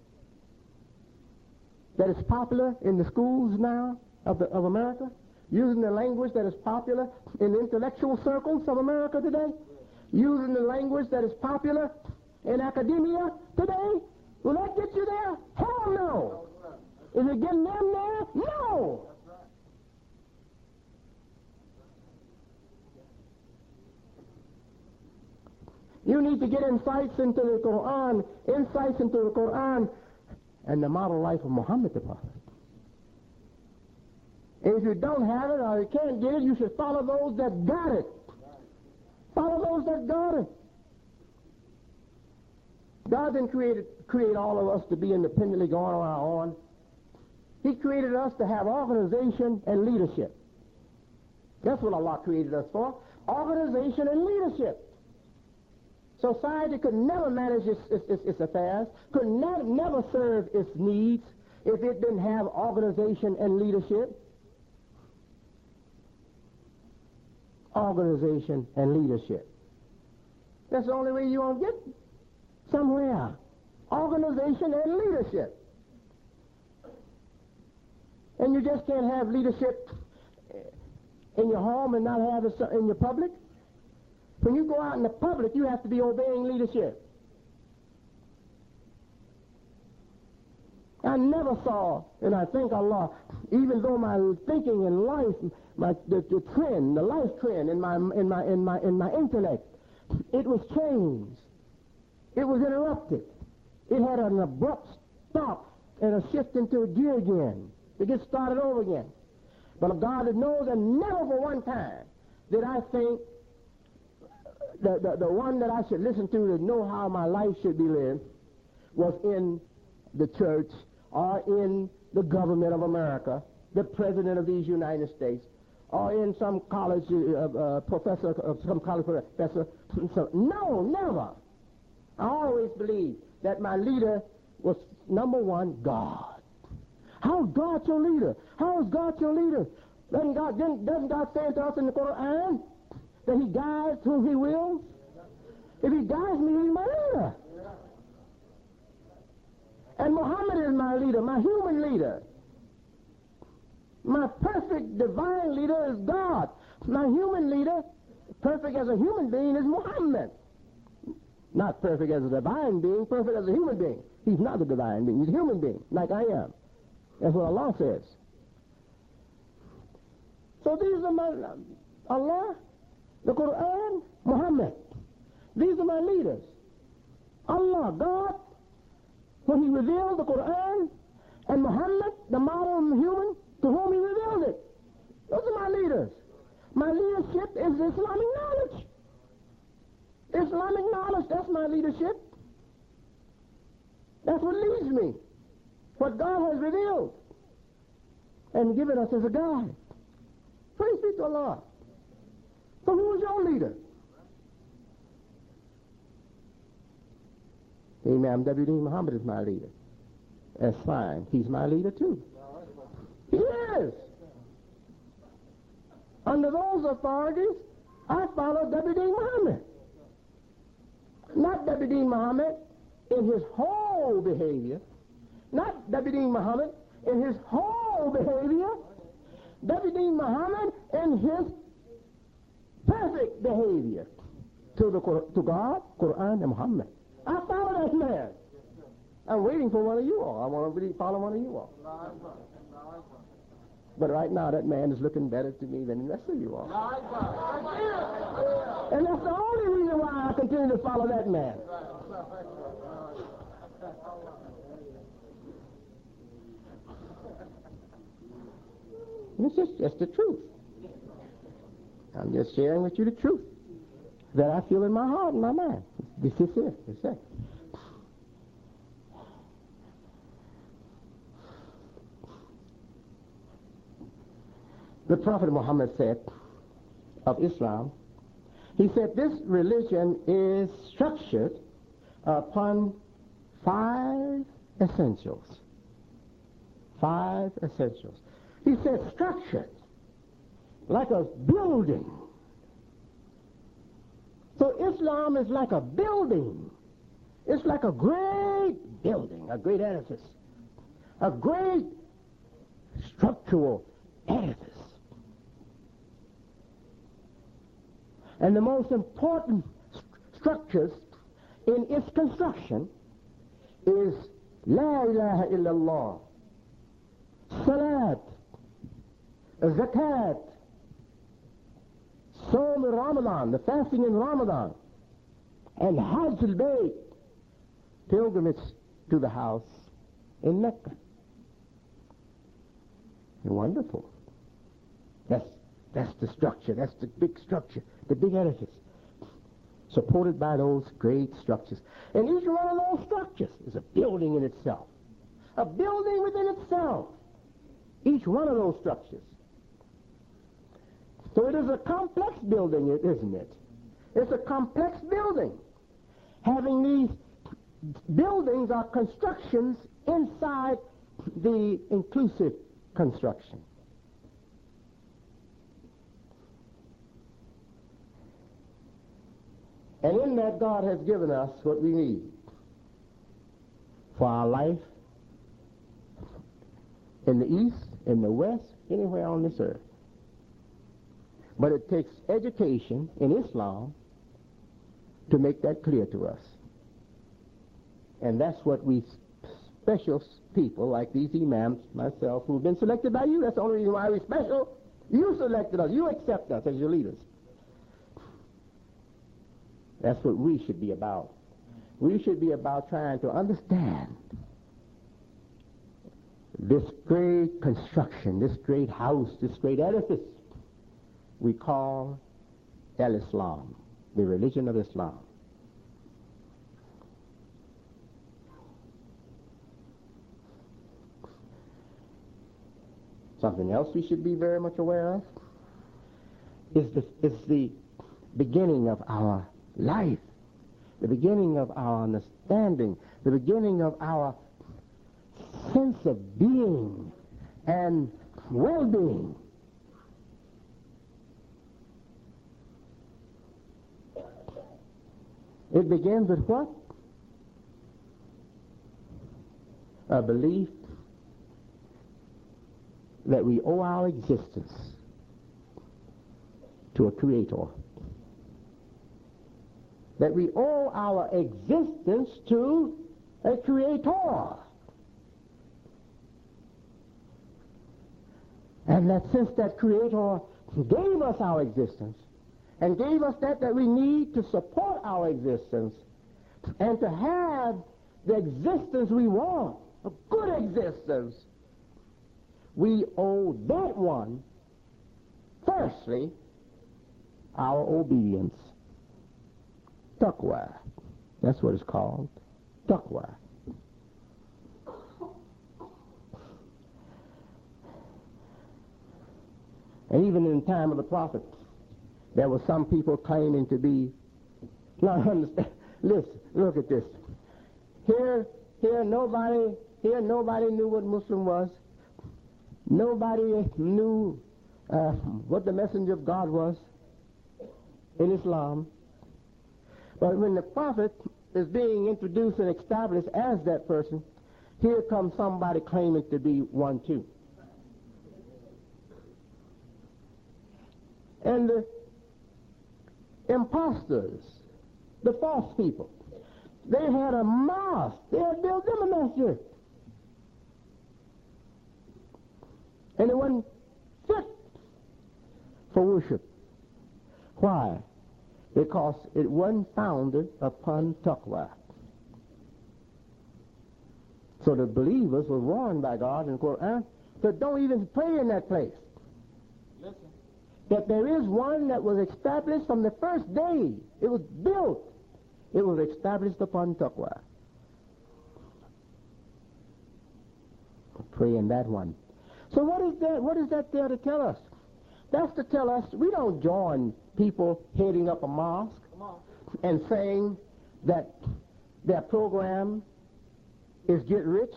that is popular in the schools now of America? Using the language that is popular in the intellectual circles of America today? Using the language that is popular in academia today? Will that get you there? Hell no! Is it getting them there? No! You need to get insights into the Quran, and the model life of Muhammad the Prophet. And if you don't have it or you can't get it, you should follow those that got it. Follow those that got it. God didn't create all of us to be independently going on our own. He created us to have organization and leadership. That's what Allah created us for. Organization and leadership. Society could never manage its affairs, could never serve its needs if it didn't have organization and leadership. Organization and leadership. That's the only way you're going to get somewhere. Organization and leadership. And you just can't have leadership in your home and not have it in your public. When you go out in the public, you have to be obeying leadership. I never saw, and I thank Allah, even though my thinking in life, the trend, the life trend in my intellect, it was changed. It was interrupted. It had an abrupt stop and a shift into a gear again. To get started over again. But God knows that never for one time did I think the one that I should listen to know how my life should be lived was in the church or in the government of America, the president of these United States, or in some college professor. So, no, never. I always believed that my leader was, number one, God. How is God your leader? How is God your leader? Doesn't God say to us in the Quran that he guides whom he wills? If he guides me, he's my leader. And Muhammad is my leader, my human leader. My perfect divine leader is God. My human leader, perfect as a human being, is Muhammad. Not perfect as a divine being, perfect as a human being. He's not a divine being, he's a human being, like I am. That's what Allah says. So these are my, Allah, the Quran, Muhammad. These are my leaders. Allah, God, when he revealed the Quran, and Muhammad, the model human, to whom he revealed it. Those are my leaders. My leadership is Islamic knowledge. Islamic knowledge, that's my leadership. That's what leads me. What God has revealed and given us as a guide. Praise be to Allah. So who is your leader? Imam W.D. Muhammad is my leader. That's fine. He's my leader too. He is. Under those authorities, I follow W.D. Muhammad. Not W.D. Muhammad in his whole behavior. Not W.D. Muhammad in his whole behavior. W.D. Muhammad in his perfect behavior to God, Quran, and Muhammad. I follow that man. I'm waiting for one of you all. I want to really follow one of you all. But right now, that man is looking better to me than the rest of you all. And that's the only reason why I continue to follow that man. It's just the truth. I'm just sharing with you the truth that I feel in my heart and my mind. This is it. It's it. The Prophet Muhammad said of Islam, he said this religion is structured upon 5 essentials. 5 essentials. He said structured like a building. So Islam is like a building. It's like a great building, a great edifice, a great structural edifice. And the most important structures in its construction is La ilaha illallah, Salat, Zakat, Sawm Ramadan, the fasting in Ramadan, and Hajj al-Bayt, pilgrimage to the house in Mecca. Wonderful. That's the structure. That's the big structure, the big edifice, supported by those great structures. And each one of those structures is a building in itself, a building within itself. Each one of those structures. So it is a complex building, isn't it? It's a complex building. Having these buildings are constructions inside the inclusive construction. And in that, God has given us what we need for our life in the East, in the West, anywhere on this earth. But it takes education in Islam to make that clear to us. And that's what we special people like these imams, myself, who've been selected by you, that's the only reason why we're special. You selected us. You accept us as your leaders. That's what we should be about. We should be about trying to understand this great construction, this great house, this great edifice we call Al-Islam, the religion of Islam. Something else we should be very much aware of is the beginning of our life, the beginning of our understanding, the beginning of our sense of being and well-being. It begins with what? A belief that we owe our existence to a creator. That we owe our existence to a creator. And that since that creator gave us our existence and gave us that we need to support our existence and to have the existence we want, a good existence, we owe that one, firstly, our obedience. Taqwa. That's what it's called. Taqwa. And even in the time of the prophet, there were some people claiming to be, now understand, listen, look at this. Here nobody knew what Muslim was. Nobody knew what the messenger of God was in Islam. But when the prophet is being introduced and established as that person, here comes somebody claiming to be one too. And the imposters, the false people, they had a mosque. They had built them a masjid. And it wasn't fit for worship. Why? Because it wasn't founded upon taqwa. So the believers were warned by God in the Quran that don't even pray in that place. Listen. That there is one that was established from the first day. It was built. It was established upon taqwa. Pray in that one. So what is that? What is that there to tell us? That's to tell us we don't join people heading up a mosque and saying that their program is get rich.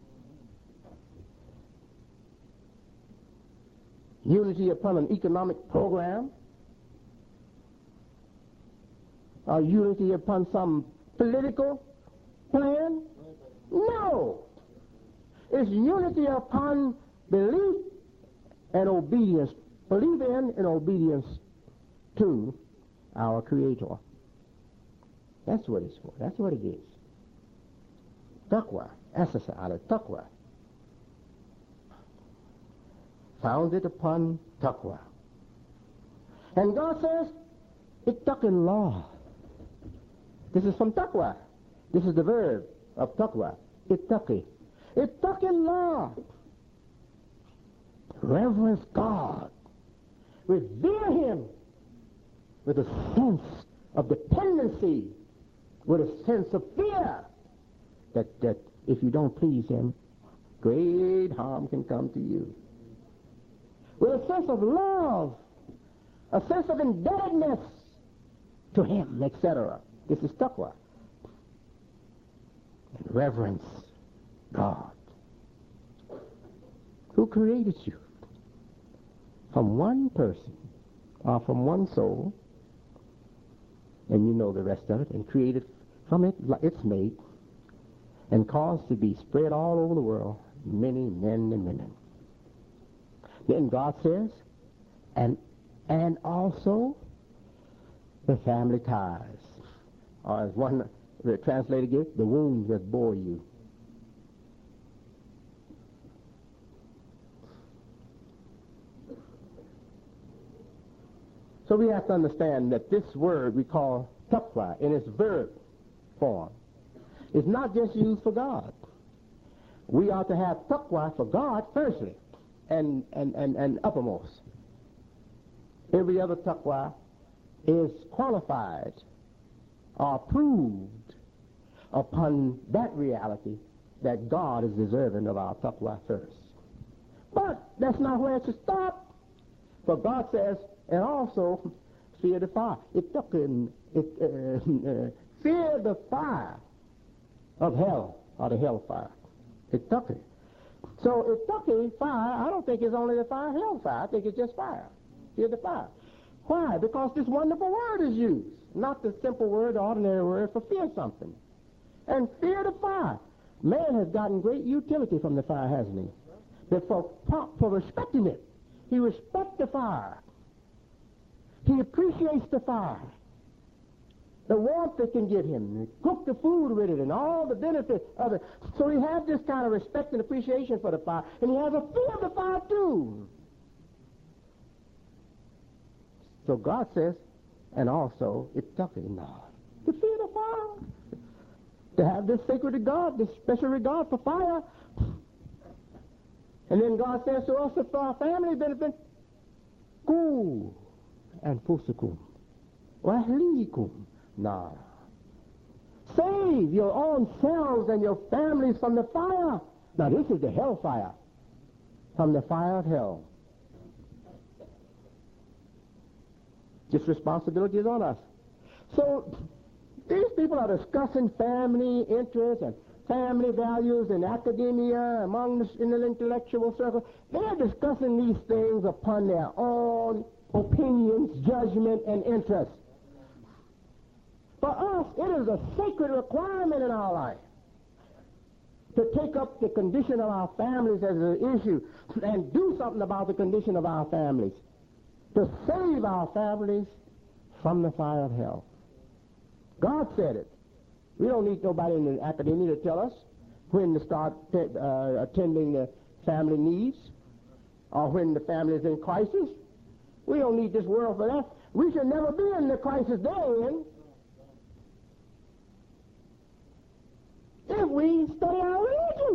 Unity upon an economic program. Or unity upon some political plan. No. It's unity upon belief and obedience. Believe in and obedience to our Creator. That's what it's for. That's what it is. Taqwa. Asasa ala taqwa. Founded upon taqwa. And God says, ittaqillah. This is from taqwa. This is the verb of taqwa. Ittaqi. Ittaqillah. Reverence God. Revere Him with a sense of dependency, with a sense of fear that if you don't please Him, great harm can come to you. With a sense of love, a sense of indebtedness to Him, etc. This is taqwa. And reverence God, who created you from one person or from one soul, and you know the rest of it, and created from it its mate, and caused to be spread all over the world, many men and women. Then God says, and also the family ties, or as one translator gives, the wombs that bore you. So we have to understand that this word we call taqwa in its verb form is not just used for God. We ought to have taqwa for God firstly and uppermost. Every other taqwa is qualified or proved upon that reality that God is deserving of our taqwa first. But that's not where it should stop. For God says, and also fear the fire. Fear the fire of hell, or the hellfire. Ittaqi. So ittaqi, fire, I don't think it's only the fire, hellfire. I think it's just fire. Fear the fire. Why? Because this wonderful word is used. Not the simple word, the ordinary word for fear something. And fear the fire. Man has gotten great utility from the fire, hasn't he? But for respecting it. He respects the fire. He appreciates the fire. The warmth it can give him. He cook the food with it and all the benefits of it. So he has this kind of respect and appreciation for the fire. And he has a fear of the fire too. So God says, and also ittaqillah, to fear the fire, to have this sacred regard, this special regard for fire. And then God says to us, for our family benefit, Qu anfusakum wa ahlikum nar. Save your own selves and your families from the fire. Now this is the hellfire, from the fire of hell. This responsibility is on us. So these people are discussing family interests and family values in academia, in the intellectual circle. They're discussing these things upon their own opinions, judgment, and interests. For us, it is a sacred requirement in our life to take up the condition of our families as an issue and do something about the condition of our families, to save our families from the fire of hell. God said it. We don't need nobody in the academia to tell us when to start attending the family needs or when the family is in crisis. We don't need this world for that. We should never be in the crisis they're in if we study our religion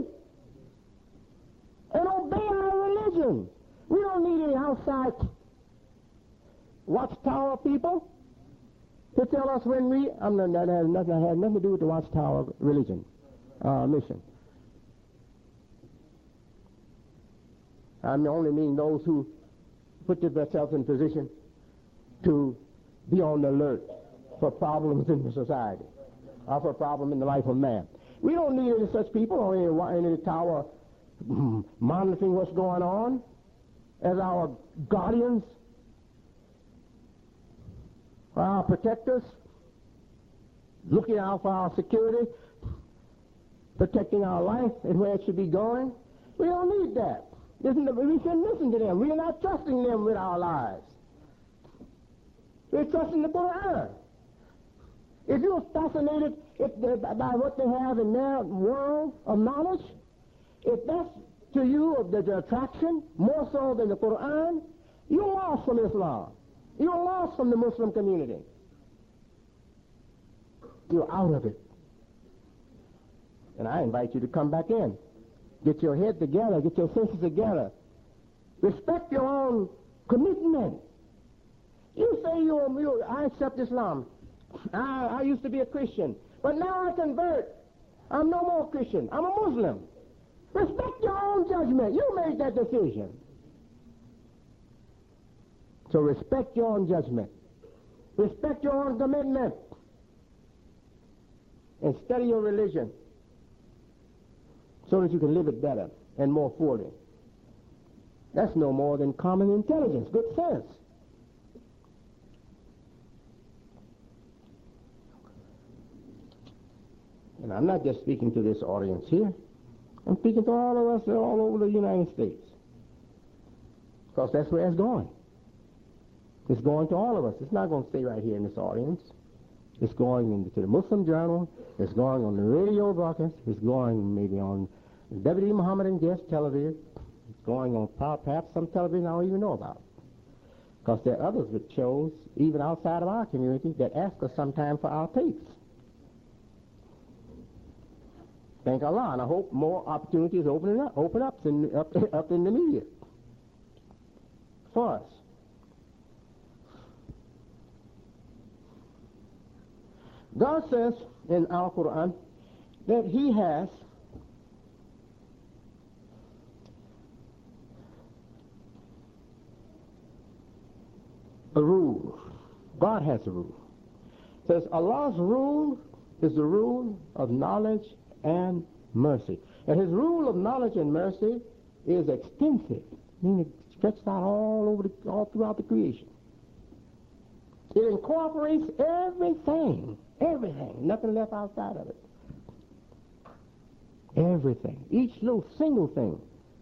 and obey our religion. We don't need any outside watchtower people to tell us when we... that has nothing to do with the watchtower religion, mission. I only mean those who put themselves in position to be on the alert for problems in the society or for a problem in the life of man. We don't need any such people or any tower monitoring what's going on as our guardians, our protectors, looking out for our security, protecting our life and where it should be going. We don't need that. We shouldn't listen to them. We're not trusting them with our lives. We're trusting the Quran. If you're fascinated by what they have in their world of knowledge, if that's to you of the attraction more so than the Quran, you're lost from Islam. You're lost from the Muslim community. You're out of it. And I invite you to come back in. Get your head together. Get your senses together. Respect your own commitment. You say I accept Islam. I used to be a Christian, but now I convert. I'm no more Christian. I'm a Muslim. Respect your own judgment. You made that decision. So respect your own judgment. Respect your own commitment. And study your religion so that you can live it better and more fully. That's no more than common intelligence, good sense. And I'm not just speaking to this audience here. I'm speaking to all of us all over the United States. Because that's where it's going. It's going to all of us. It's not going to stay right here in this audience. It's going into the Muslim Journal. It's going on the radio broadcast. It's going maybe on W. Muhammadan Guest television. It's going on perhaps some television I don't even know about. Because there are others with shows, even outside of our community, that ask us sometimes for our tapes. Thank Allah, and I hope more opportunities open up in the media for us. God says in our Quran that He has a rule. God has a rule. It says Allah's rule is the rule of knowledge and mercy. And His rule of knowledge and mercy is extensive, meaning it stretches out all throughout the creation. It incorporates everything, nothing left outside of it. Everything, each little single thing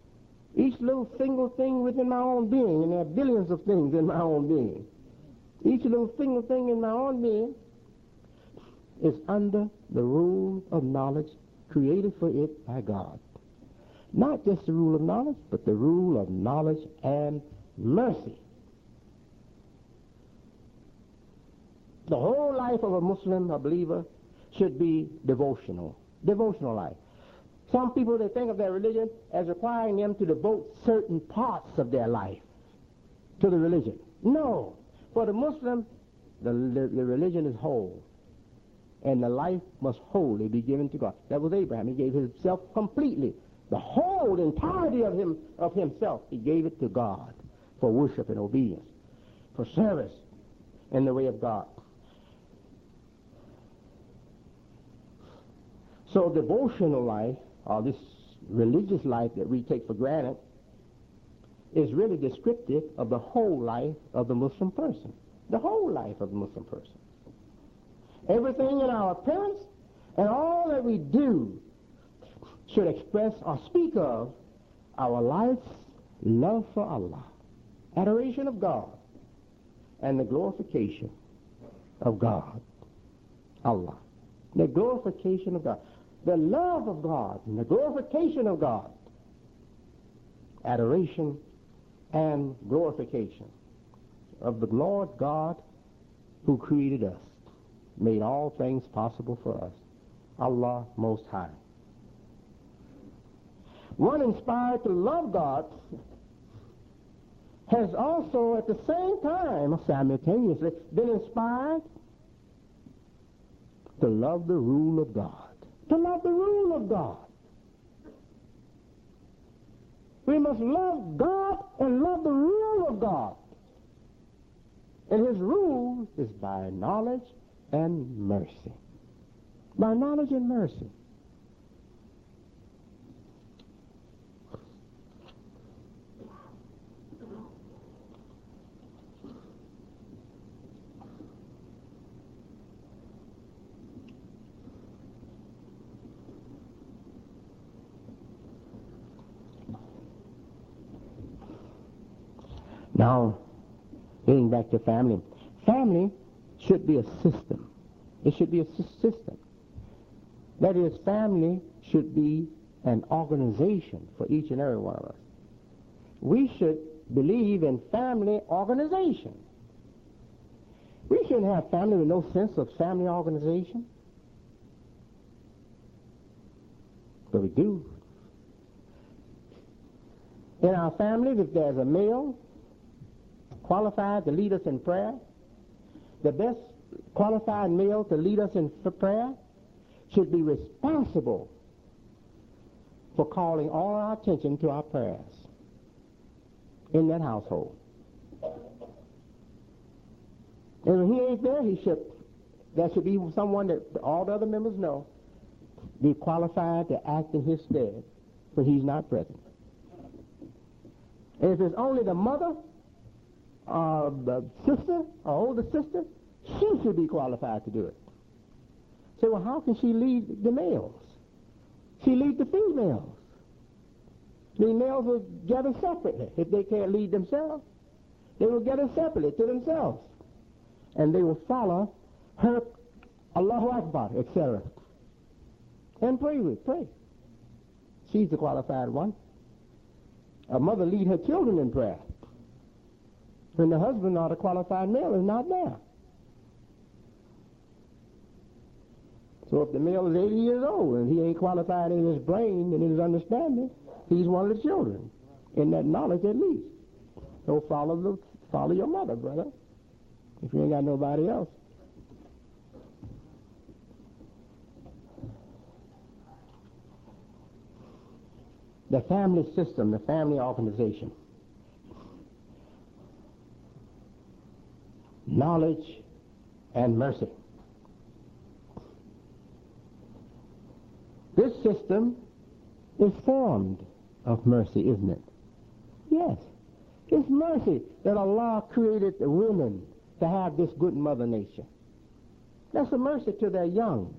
within my own being, and there are billions of things in my own being. Each little single thing in my own being is under the rule of knowledge created for it by God. Not just the rule of knowledge, but the rule of knowledge and mercy. The whole life of a Muslim, a believer, should be devotional life. Some people, they think of their religion as requiring them to devote certain parts of their life to the religion. No. For the Muslim, the religion is whole. And the life must wholly be given to God. That was Abraham. He gave himself completely. The whole entirety of himself, he gave it to God for worship and obedience, for service in the way of God. So devotional life, or this religious life that we take for granted, is really descriptive of the whole life of the Muslim person. The whole life of the Muslim person. Everything in our appearance and all that we do should express or speak of our life's love for Allah, adoration of God, and the glorification of God, Allah. The glorification of God. The love of God and the glorification of God. Adoration and glorification of the Lord God who created us, made all things possible for us. Allah Most High. One inspired to love God has also at the same time, simultaneously, been inspired to love the rule of God. To love the rule of God. We must love God and love the rule of God. And his rule is by knowledge and mercy. By knowledge and mercy. Now, getting back to family. Family should be a system. It should be a system. That is, family should be an organization for each and every one of us. We should believe in family organization. We shouldn't have family with no sense of family organization. But we do. In our families, if there's a male qualified to lead us in prayer, the best qualified male to lead us in prayer should be responsible for calling all our attention to our prayers in that household. And when he ain't there, there should be someone that all the other members know be qualified to act in his stead when he's not present. And if it's only the mother, the sister, or older sister, she should be qualified to do it. So, well, how can she lead the males? She leads the females. The males will gather separately. If they can't lead themselves, they will gather separately to themselves. And they will follow her, Allahu Akbar, etc. And pray. She's the qualified one. A mother lead her children in prayer when the husband or the qualified male is not there. So if the male is 80 years old and he ain't qualified in his brain and in his understanding, he's one of the children, in that knowledge at least. So follow your mother, brother, if you ain't got nobody else. The family system, the family organization. Knowledge and mercy. This system is formed of mercy, isn't it? Yes. It's mercy that Allah created the women to have this good mother nature. That's a mercy to their young.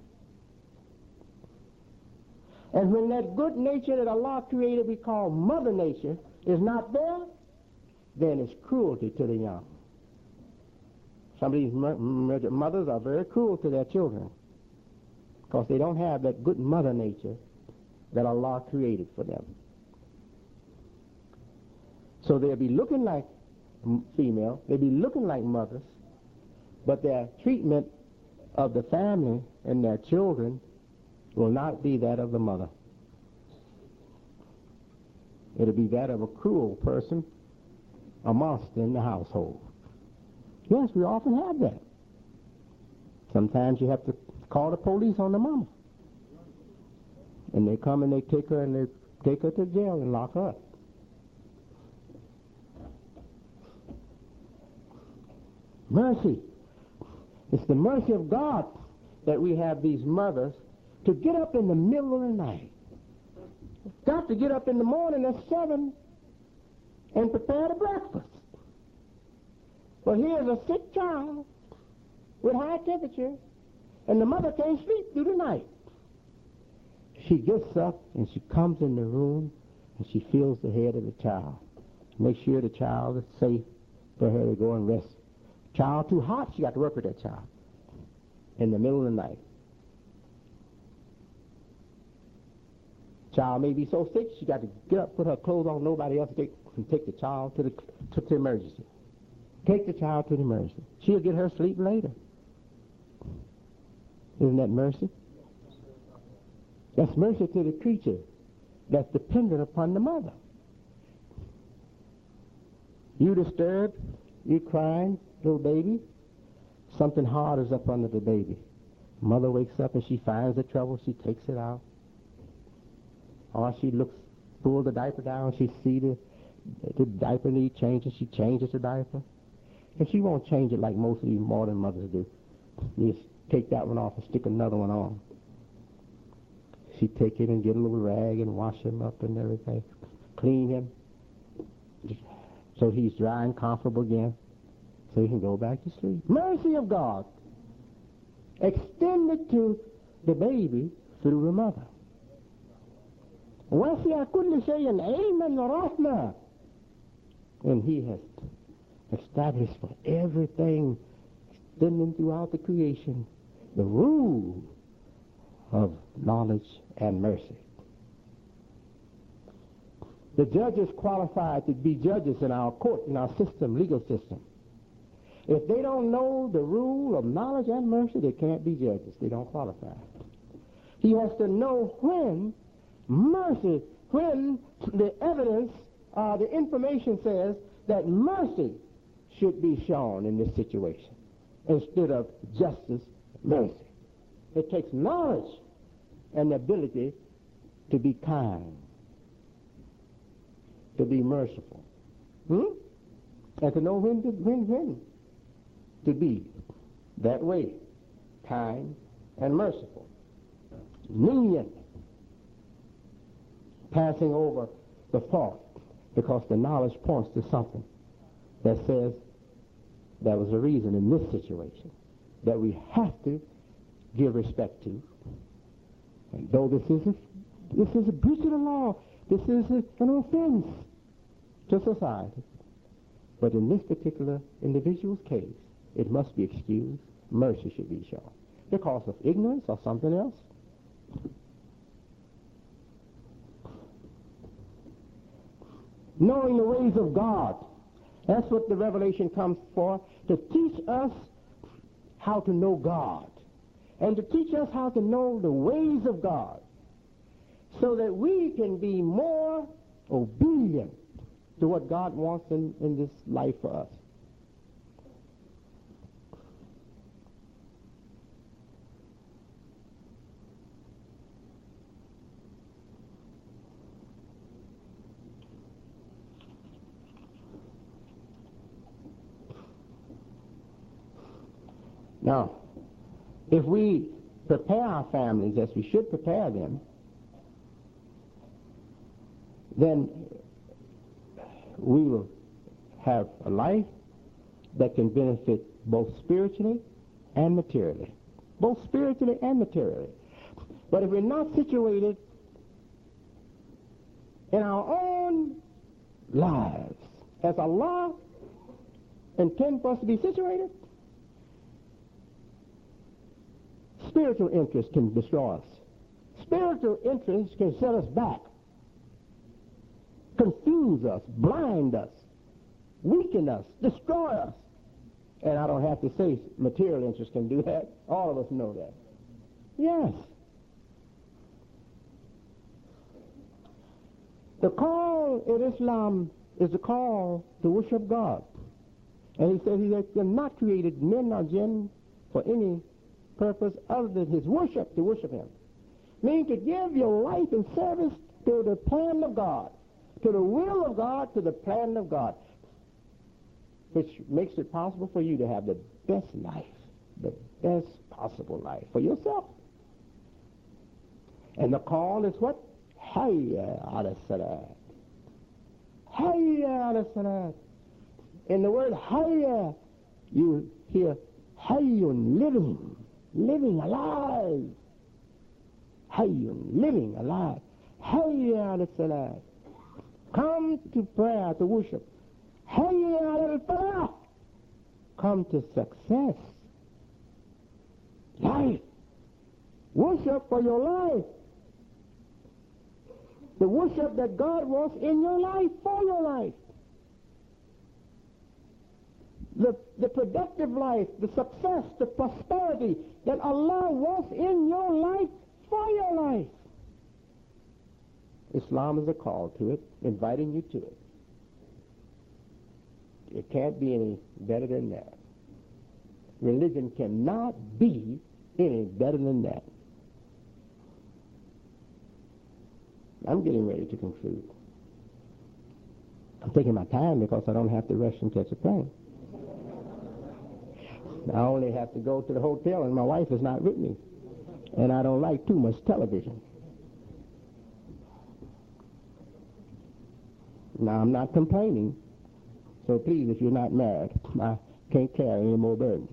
And when that good nature that Allah created we call mother nature is not there, then it's cruelty to the young. Some of these mothers are very cruel to their children because they don't have that good mother nature that Allah created for them. So they'll be looking like female, they'll be looking like mothers, But their treatment of the family and their children will not be that of the mother. It'll be that of a cruel person, a monster in the household. Yes, we often have that. Sometimes you have to call the police on the mama. And they come and they take her to jail and lock her up. Mercy. It's the mercy of God that we have these mothers to get up in the middle of the night. Got to get up in the morning at 7 and prepare the breakfast. Well, here's a sick child with high temperature, and the mother can't sleep through the night. She gets up and she comes in the room and she feels the head of the child. Make sure the child is safe for her to go and rest. Child too hot, she got to work with that child in the middle of the night. Child may be so sick, she got to get up, put her clothes on, nobody else can take the child to the emergency. Take the child to the emergency. She'll get her sleep later. Isn't that mercy? That's mercy to the creature that's dependent upon the mother. You disturbed, you crying, little baby, something hard is up under the baby. Mother wakes up and she finds the trouble, she takes it out. Or she pulls the diaper down, she sees the diaper need changing, she changes the diaper. And she won't change it like most of you modern mothers do. You just take that one off and stick another one on. She take it and get a little rag and wash him up and everything. Clean him. So he's dry and comfortable again. So he can go back to sleep. Mercy of God extended to the baby through the mother. وَسِعَ كُلِّ شَيْءٍ عِلْمًا وَرَحْمَةً. And he has established for everything, extending throughout the creation, the rule of knowledge and mercy. The judges qualified to be judges in our court, in our system, legal system. If they don't know the rule of knowledge and mercy, they can't be judges. They don't qualify. He has to know when mercy, when the evidence, the information says that mercy should be shown in this situation instead of justice, mercy. It takes knowledge and the ability to be kind, to be merciful, and to know when to be that way, kind and merciful, lenient, passing over the fault because the knowledge points to something that says there was a reason in this situation that we have to give respect to. And though this is a breach of the law, this is an offense to society. But in this particular individual's case, it must be excused. Mercy should be shown because of ignorance or something else. Knowing the ways of God. That's what the revelation comes for, to teach us how to know God and to teach us how to know the ways of God so that we can be more obedient to what God wants in this life for us. Now, if we prepare our families as we should prepare them, then we will have a life that can benefit both spiritually and materially. Both spiritually and materially. But if we're not situated in our own lives as Allah intends for us to be situated, spiritual interest can destroy us. Spiritual interest can set us back, confuse us, blind us, weaken us, destroy us. And I don't have to say material interest can do that. All of us know that. Yes. The call in Islam is the call to worship God. And he said he has not created men or jinn for any purpose other than his worship, to worship him. Meaning to give your life in service to the plan of God, to the will of God, to the plan of God, which makes it possible for you to have the best life, the best possible life for yourself. And the call is what? Hayya ala salat. Hayya ala salat. In the word hayya, you hear hayyun, living, alive. Hayyun, living, alive. Hayya ala salat. Come to prayer, to worship. Hayya ala falah. Come to success. Life. Worship for your life. The worship that God wants in your life, for your life. The productive life, the success, the prosperity that Allah wants in your life, for your life. Islam is a call to it, inviting you to it. It can't be any better than that. Religion cannot be any better than that. I'm getting ready to conclude. I'm taking my time because I don't have to rush and catch a plane. I only have to go to the hotel and my wife is not with me. And I don't like too much television. Now, I'm not complaining. So please, if you're not married, I can't carry any more burden.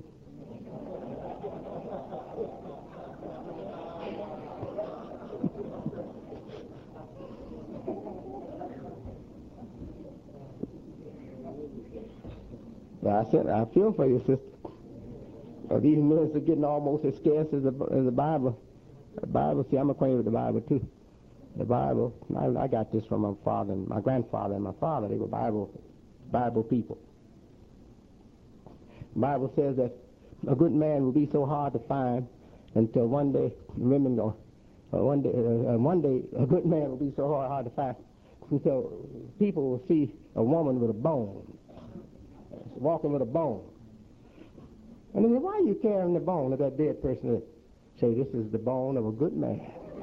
Well, I said, I feel for you, sister. These minutes are getting almost as scarce as the Bible. The Bible, see, I'm acquainted with the Bible, too. The Bible, I got this from my father and my grandfather and my father. They were Bible people. The Bible says that a good man will be so hard to find until one day one day a good man will be so hard to find until people will see a woman with a bone, walking with a bone. And they say, why are you carrying the bone of that dead person? Say, this is the bone of a good man.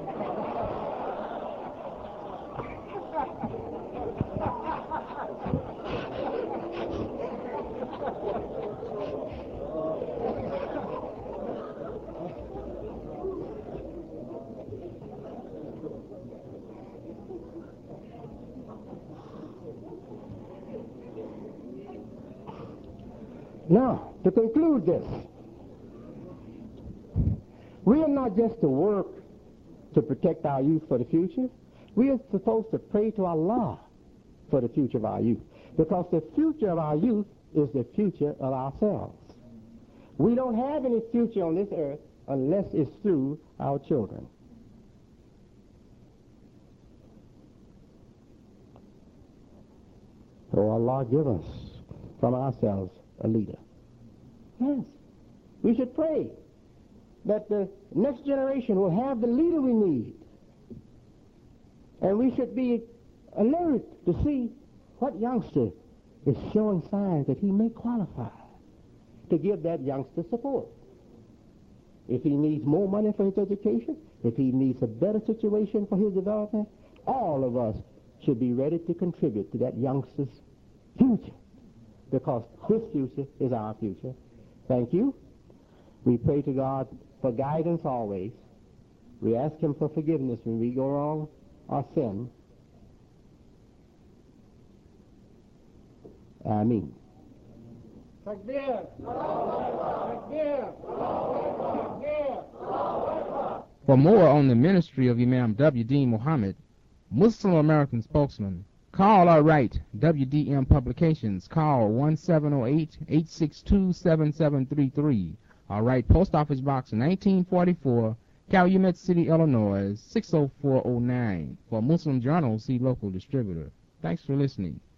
Now, to conclude this, we are not just to work to protect our youth for the future. We are supposed to pray to Allah for the future of our youth, because the future of our youth is the future of ourselves. We don't have any future on this earth unless it's through our children. So Allah give us from ourselves a leader. Yes. We should pray that the next generation will have the leader we need. And we should be alert to see what youngster is showing signs that he may qualify, to give that youngster support. If he needs more money for his education, if he needs a better situation for his development, all of us should be ready to contribute to that youngster's future, because his future is our future. Thank you. We pray to God for guidance always. We ask him for forgiveness when we go wrong or sin. Ameen. Takbir. Takbir. Takbir. For more on the ministry of Imam W.D. Muhammad, Muslim American spokesman, call or write WDM Publications. Call 1708-862-7733. Or write Post Office Box 1944, Calumet City, Illinois 60409. For Muslim Journal, see local distributor. Thanks for listening.